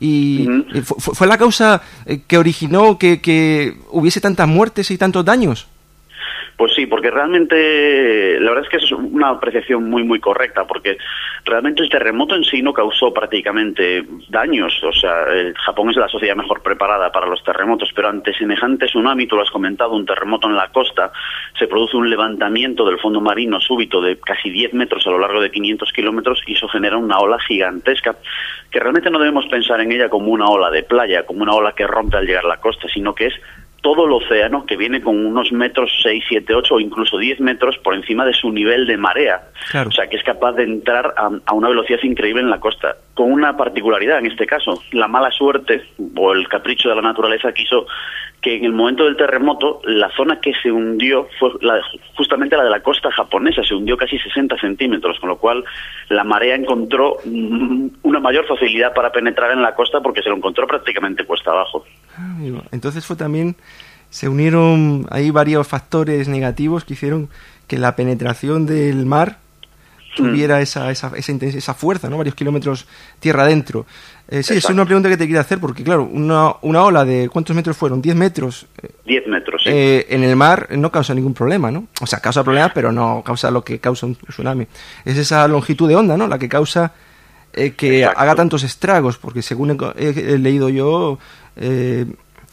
y uh-huh. fue, fue la causa que originó que, que hubiese tantas muertes y tantos daños. Pues sí, porque realmente, la verdad es que es una apreciación muy, muy correcta, porque realmente el terremoto en sí no causó prácticamente daños. O sea, el Japón es la sociedad mejor preparada para los terremotos, pero ante semejante tsunami, tú lo has comentado, un terremoto en la costa, se produce un levantamiento del fondo marino súbito de casi diez metros a lo largo de quinientos kilómetros, y eso genera una ola gigantesca, que realmente no debemos pensar en ella como una ola de playa, como una ola que rompe al llegar a la costa, sino que es todo el océano que viene con unos metros seis, siete, ocho o incluso diez metros por encima de su nivel de marea. Claro. O sea, que es capaz de entrar a, a una velocidad increíble en la costa. Con una particularidad en este caso, la mala suerte o el capricho de la naturaleza quiso que en el momento del terremoto la zona que se hundió fue la, justamente la de la costa japonesa, se hundió casi sesenta centímetros, con lo cual la marea encontró una mayor facilidad para penetrar en la costa porque se lo encontró prácticamente cuesta abajo. Entonces fue también, se unieron ahí varios factores negativos que hicieron que la penetración del mar tuviera esa, esa, esa, esa fuerza, ¿no? Varios kilómetros tierra adentro. Eh, sí, es una pregunta que te quería hacer, porque claro, una, una ola de ¿cuántos metros fueron? ¿diez metros? diez metros, sí. Eh, en el mar no causa ningún problema, ¿no? O sea, causa problemas, pero no causa lo que causa un tsunami. Es esa longitud de onda, ¿no? La que causa eh, que Exacto. haga tantos estragos, porque según he, he, he leído yo, eh,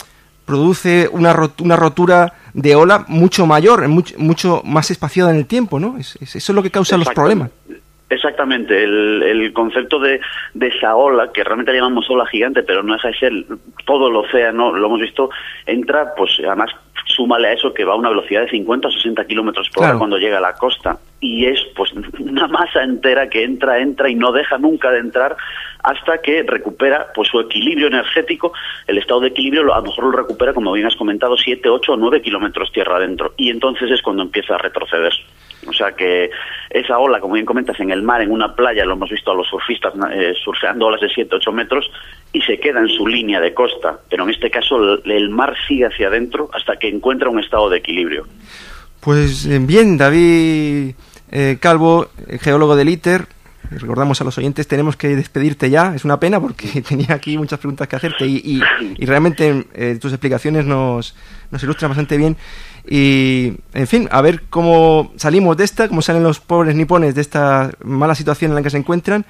produce una, rot, una rotura de ola mucho mayor, mucho, mucho más espaciada en el tiempo, ¿no? Es, es, eso es lo que causa los problemas. Exactamente, el, el concepto de, de esa ola, que realmente llamamos ola gigante, pero no deja de ser todo el océano, lo hemos visto, entra, pues además súmale a eso que va a una velocidad de cincuenta o sesenta kilómetros por hora cuando llega a la costa, y es pues una masa entera que entra, entra y no deja nunca de entrar hasta que recupera pues su equilibrio energético. El estado de equilibrio a lo mejor lo recupera, como bien has comentado, siete, ocho o nueve kilómetros tierra adentro, y entonces es cuando empieza a retroceder. O sea que esa ola, como bien comentas, en el mar, en una playa, lo hemos visto a los surfistas eh, surfeando olas de siete, ocho metros y se queda en su línea de costa, pero en este caso el, el mar sigue hacia adentro hasta que encuentra un estado de equilibrio. Pues bien, David eh, Calvo, geólogo del ITER, recordamos a los oyentes, tenemos que despedirte ya, es una pena porque tenía aquí muchas preguntas que hacerte y, y, y realmente eh, tus explicaciones nos, nos ilustran bastante bien. Y, en fin, a ver cómo salimos de esta, cómo salen los pobres nipones de esta mala situación en la que se encuentran,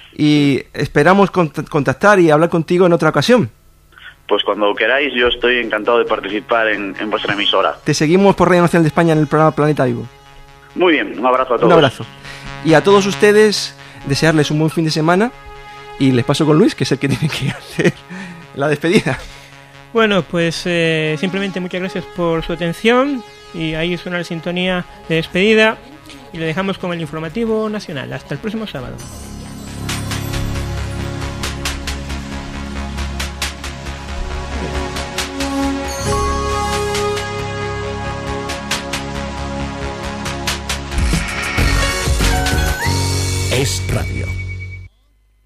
y esperamos cont- contactar y hablar contigo en otra ocasión. Pues cuando queráis, yo estoy encantado de participar en, en vuestra emisora. Te seguimos por Radio Nacional de España en el programa Planeta Vivo. Muy bien, un abrazo a todos. Un abrazo. Y a todos ustedes, desearles un buen fin de semana, y les paso con Luis, que es el que tiene que hacer la despedida. Bueno, pues eh, simplemente muchas gracias por su atención, y ahí suena la sintonía de despedida y le dejamos con el informativo nacional. Hasta el próximo sábado.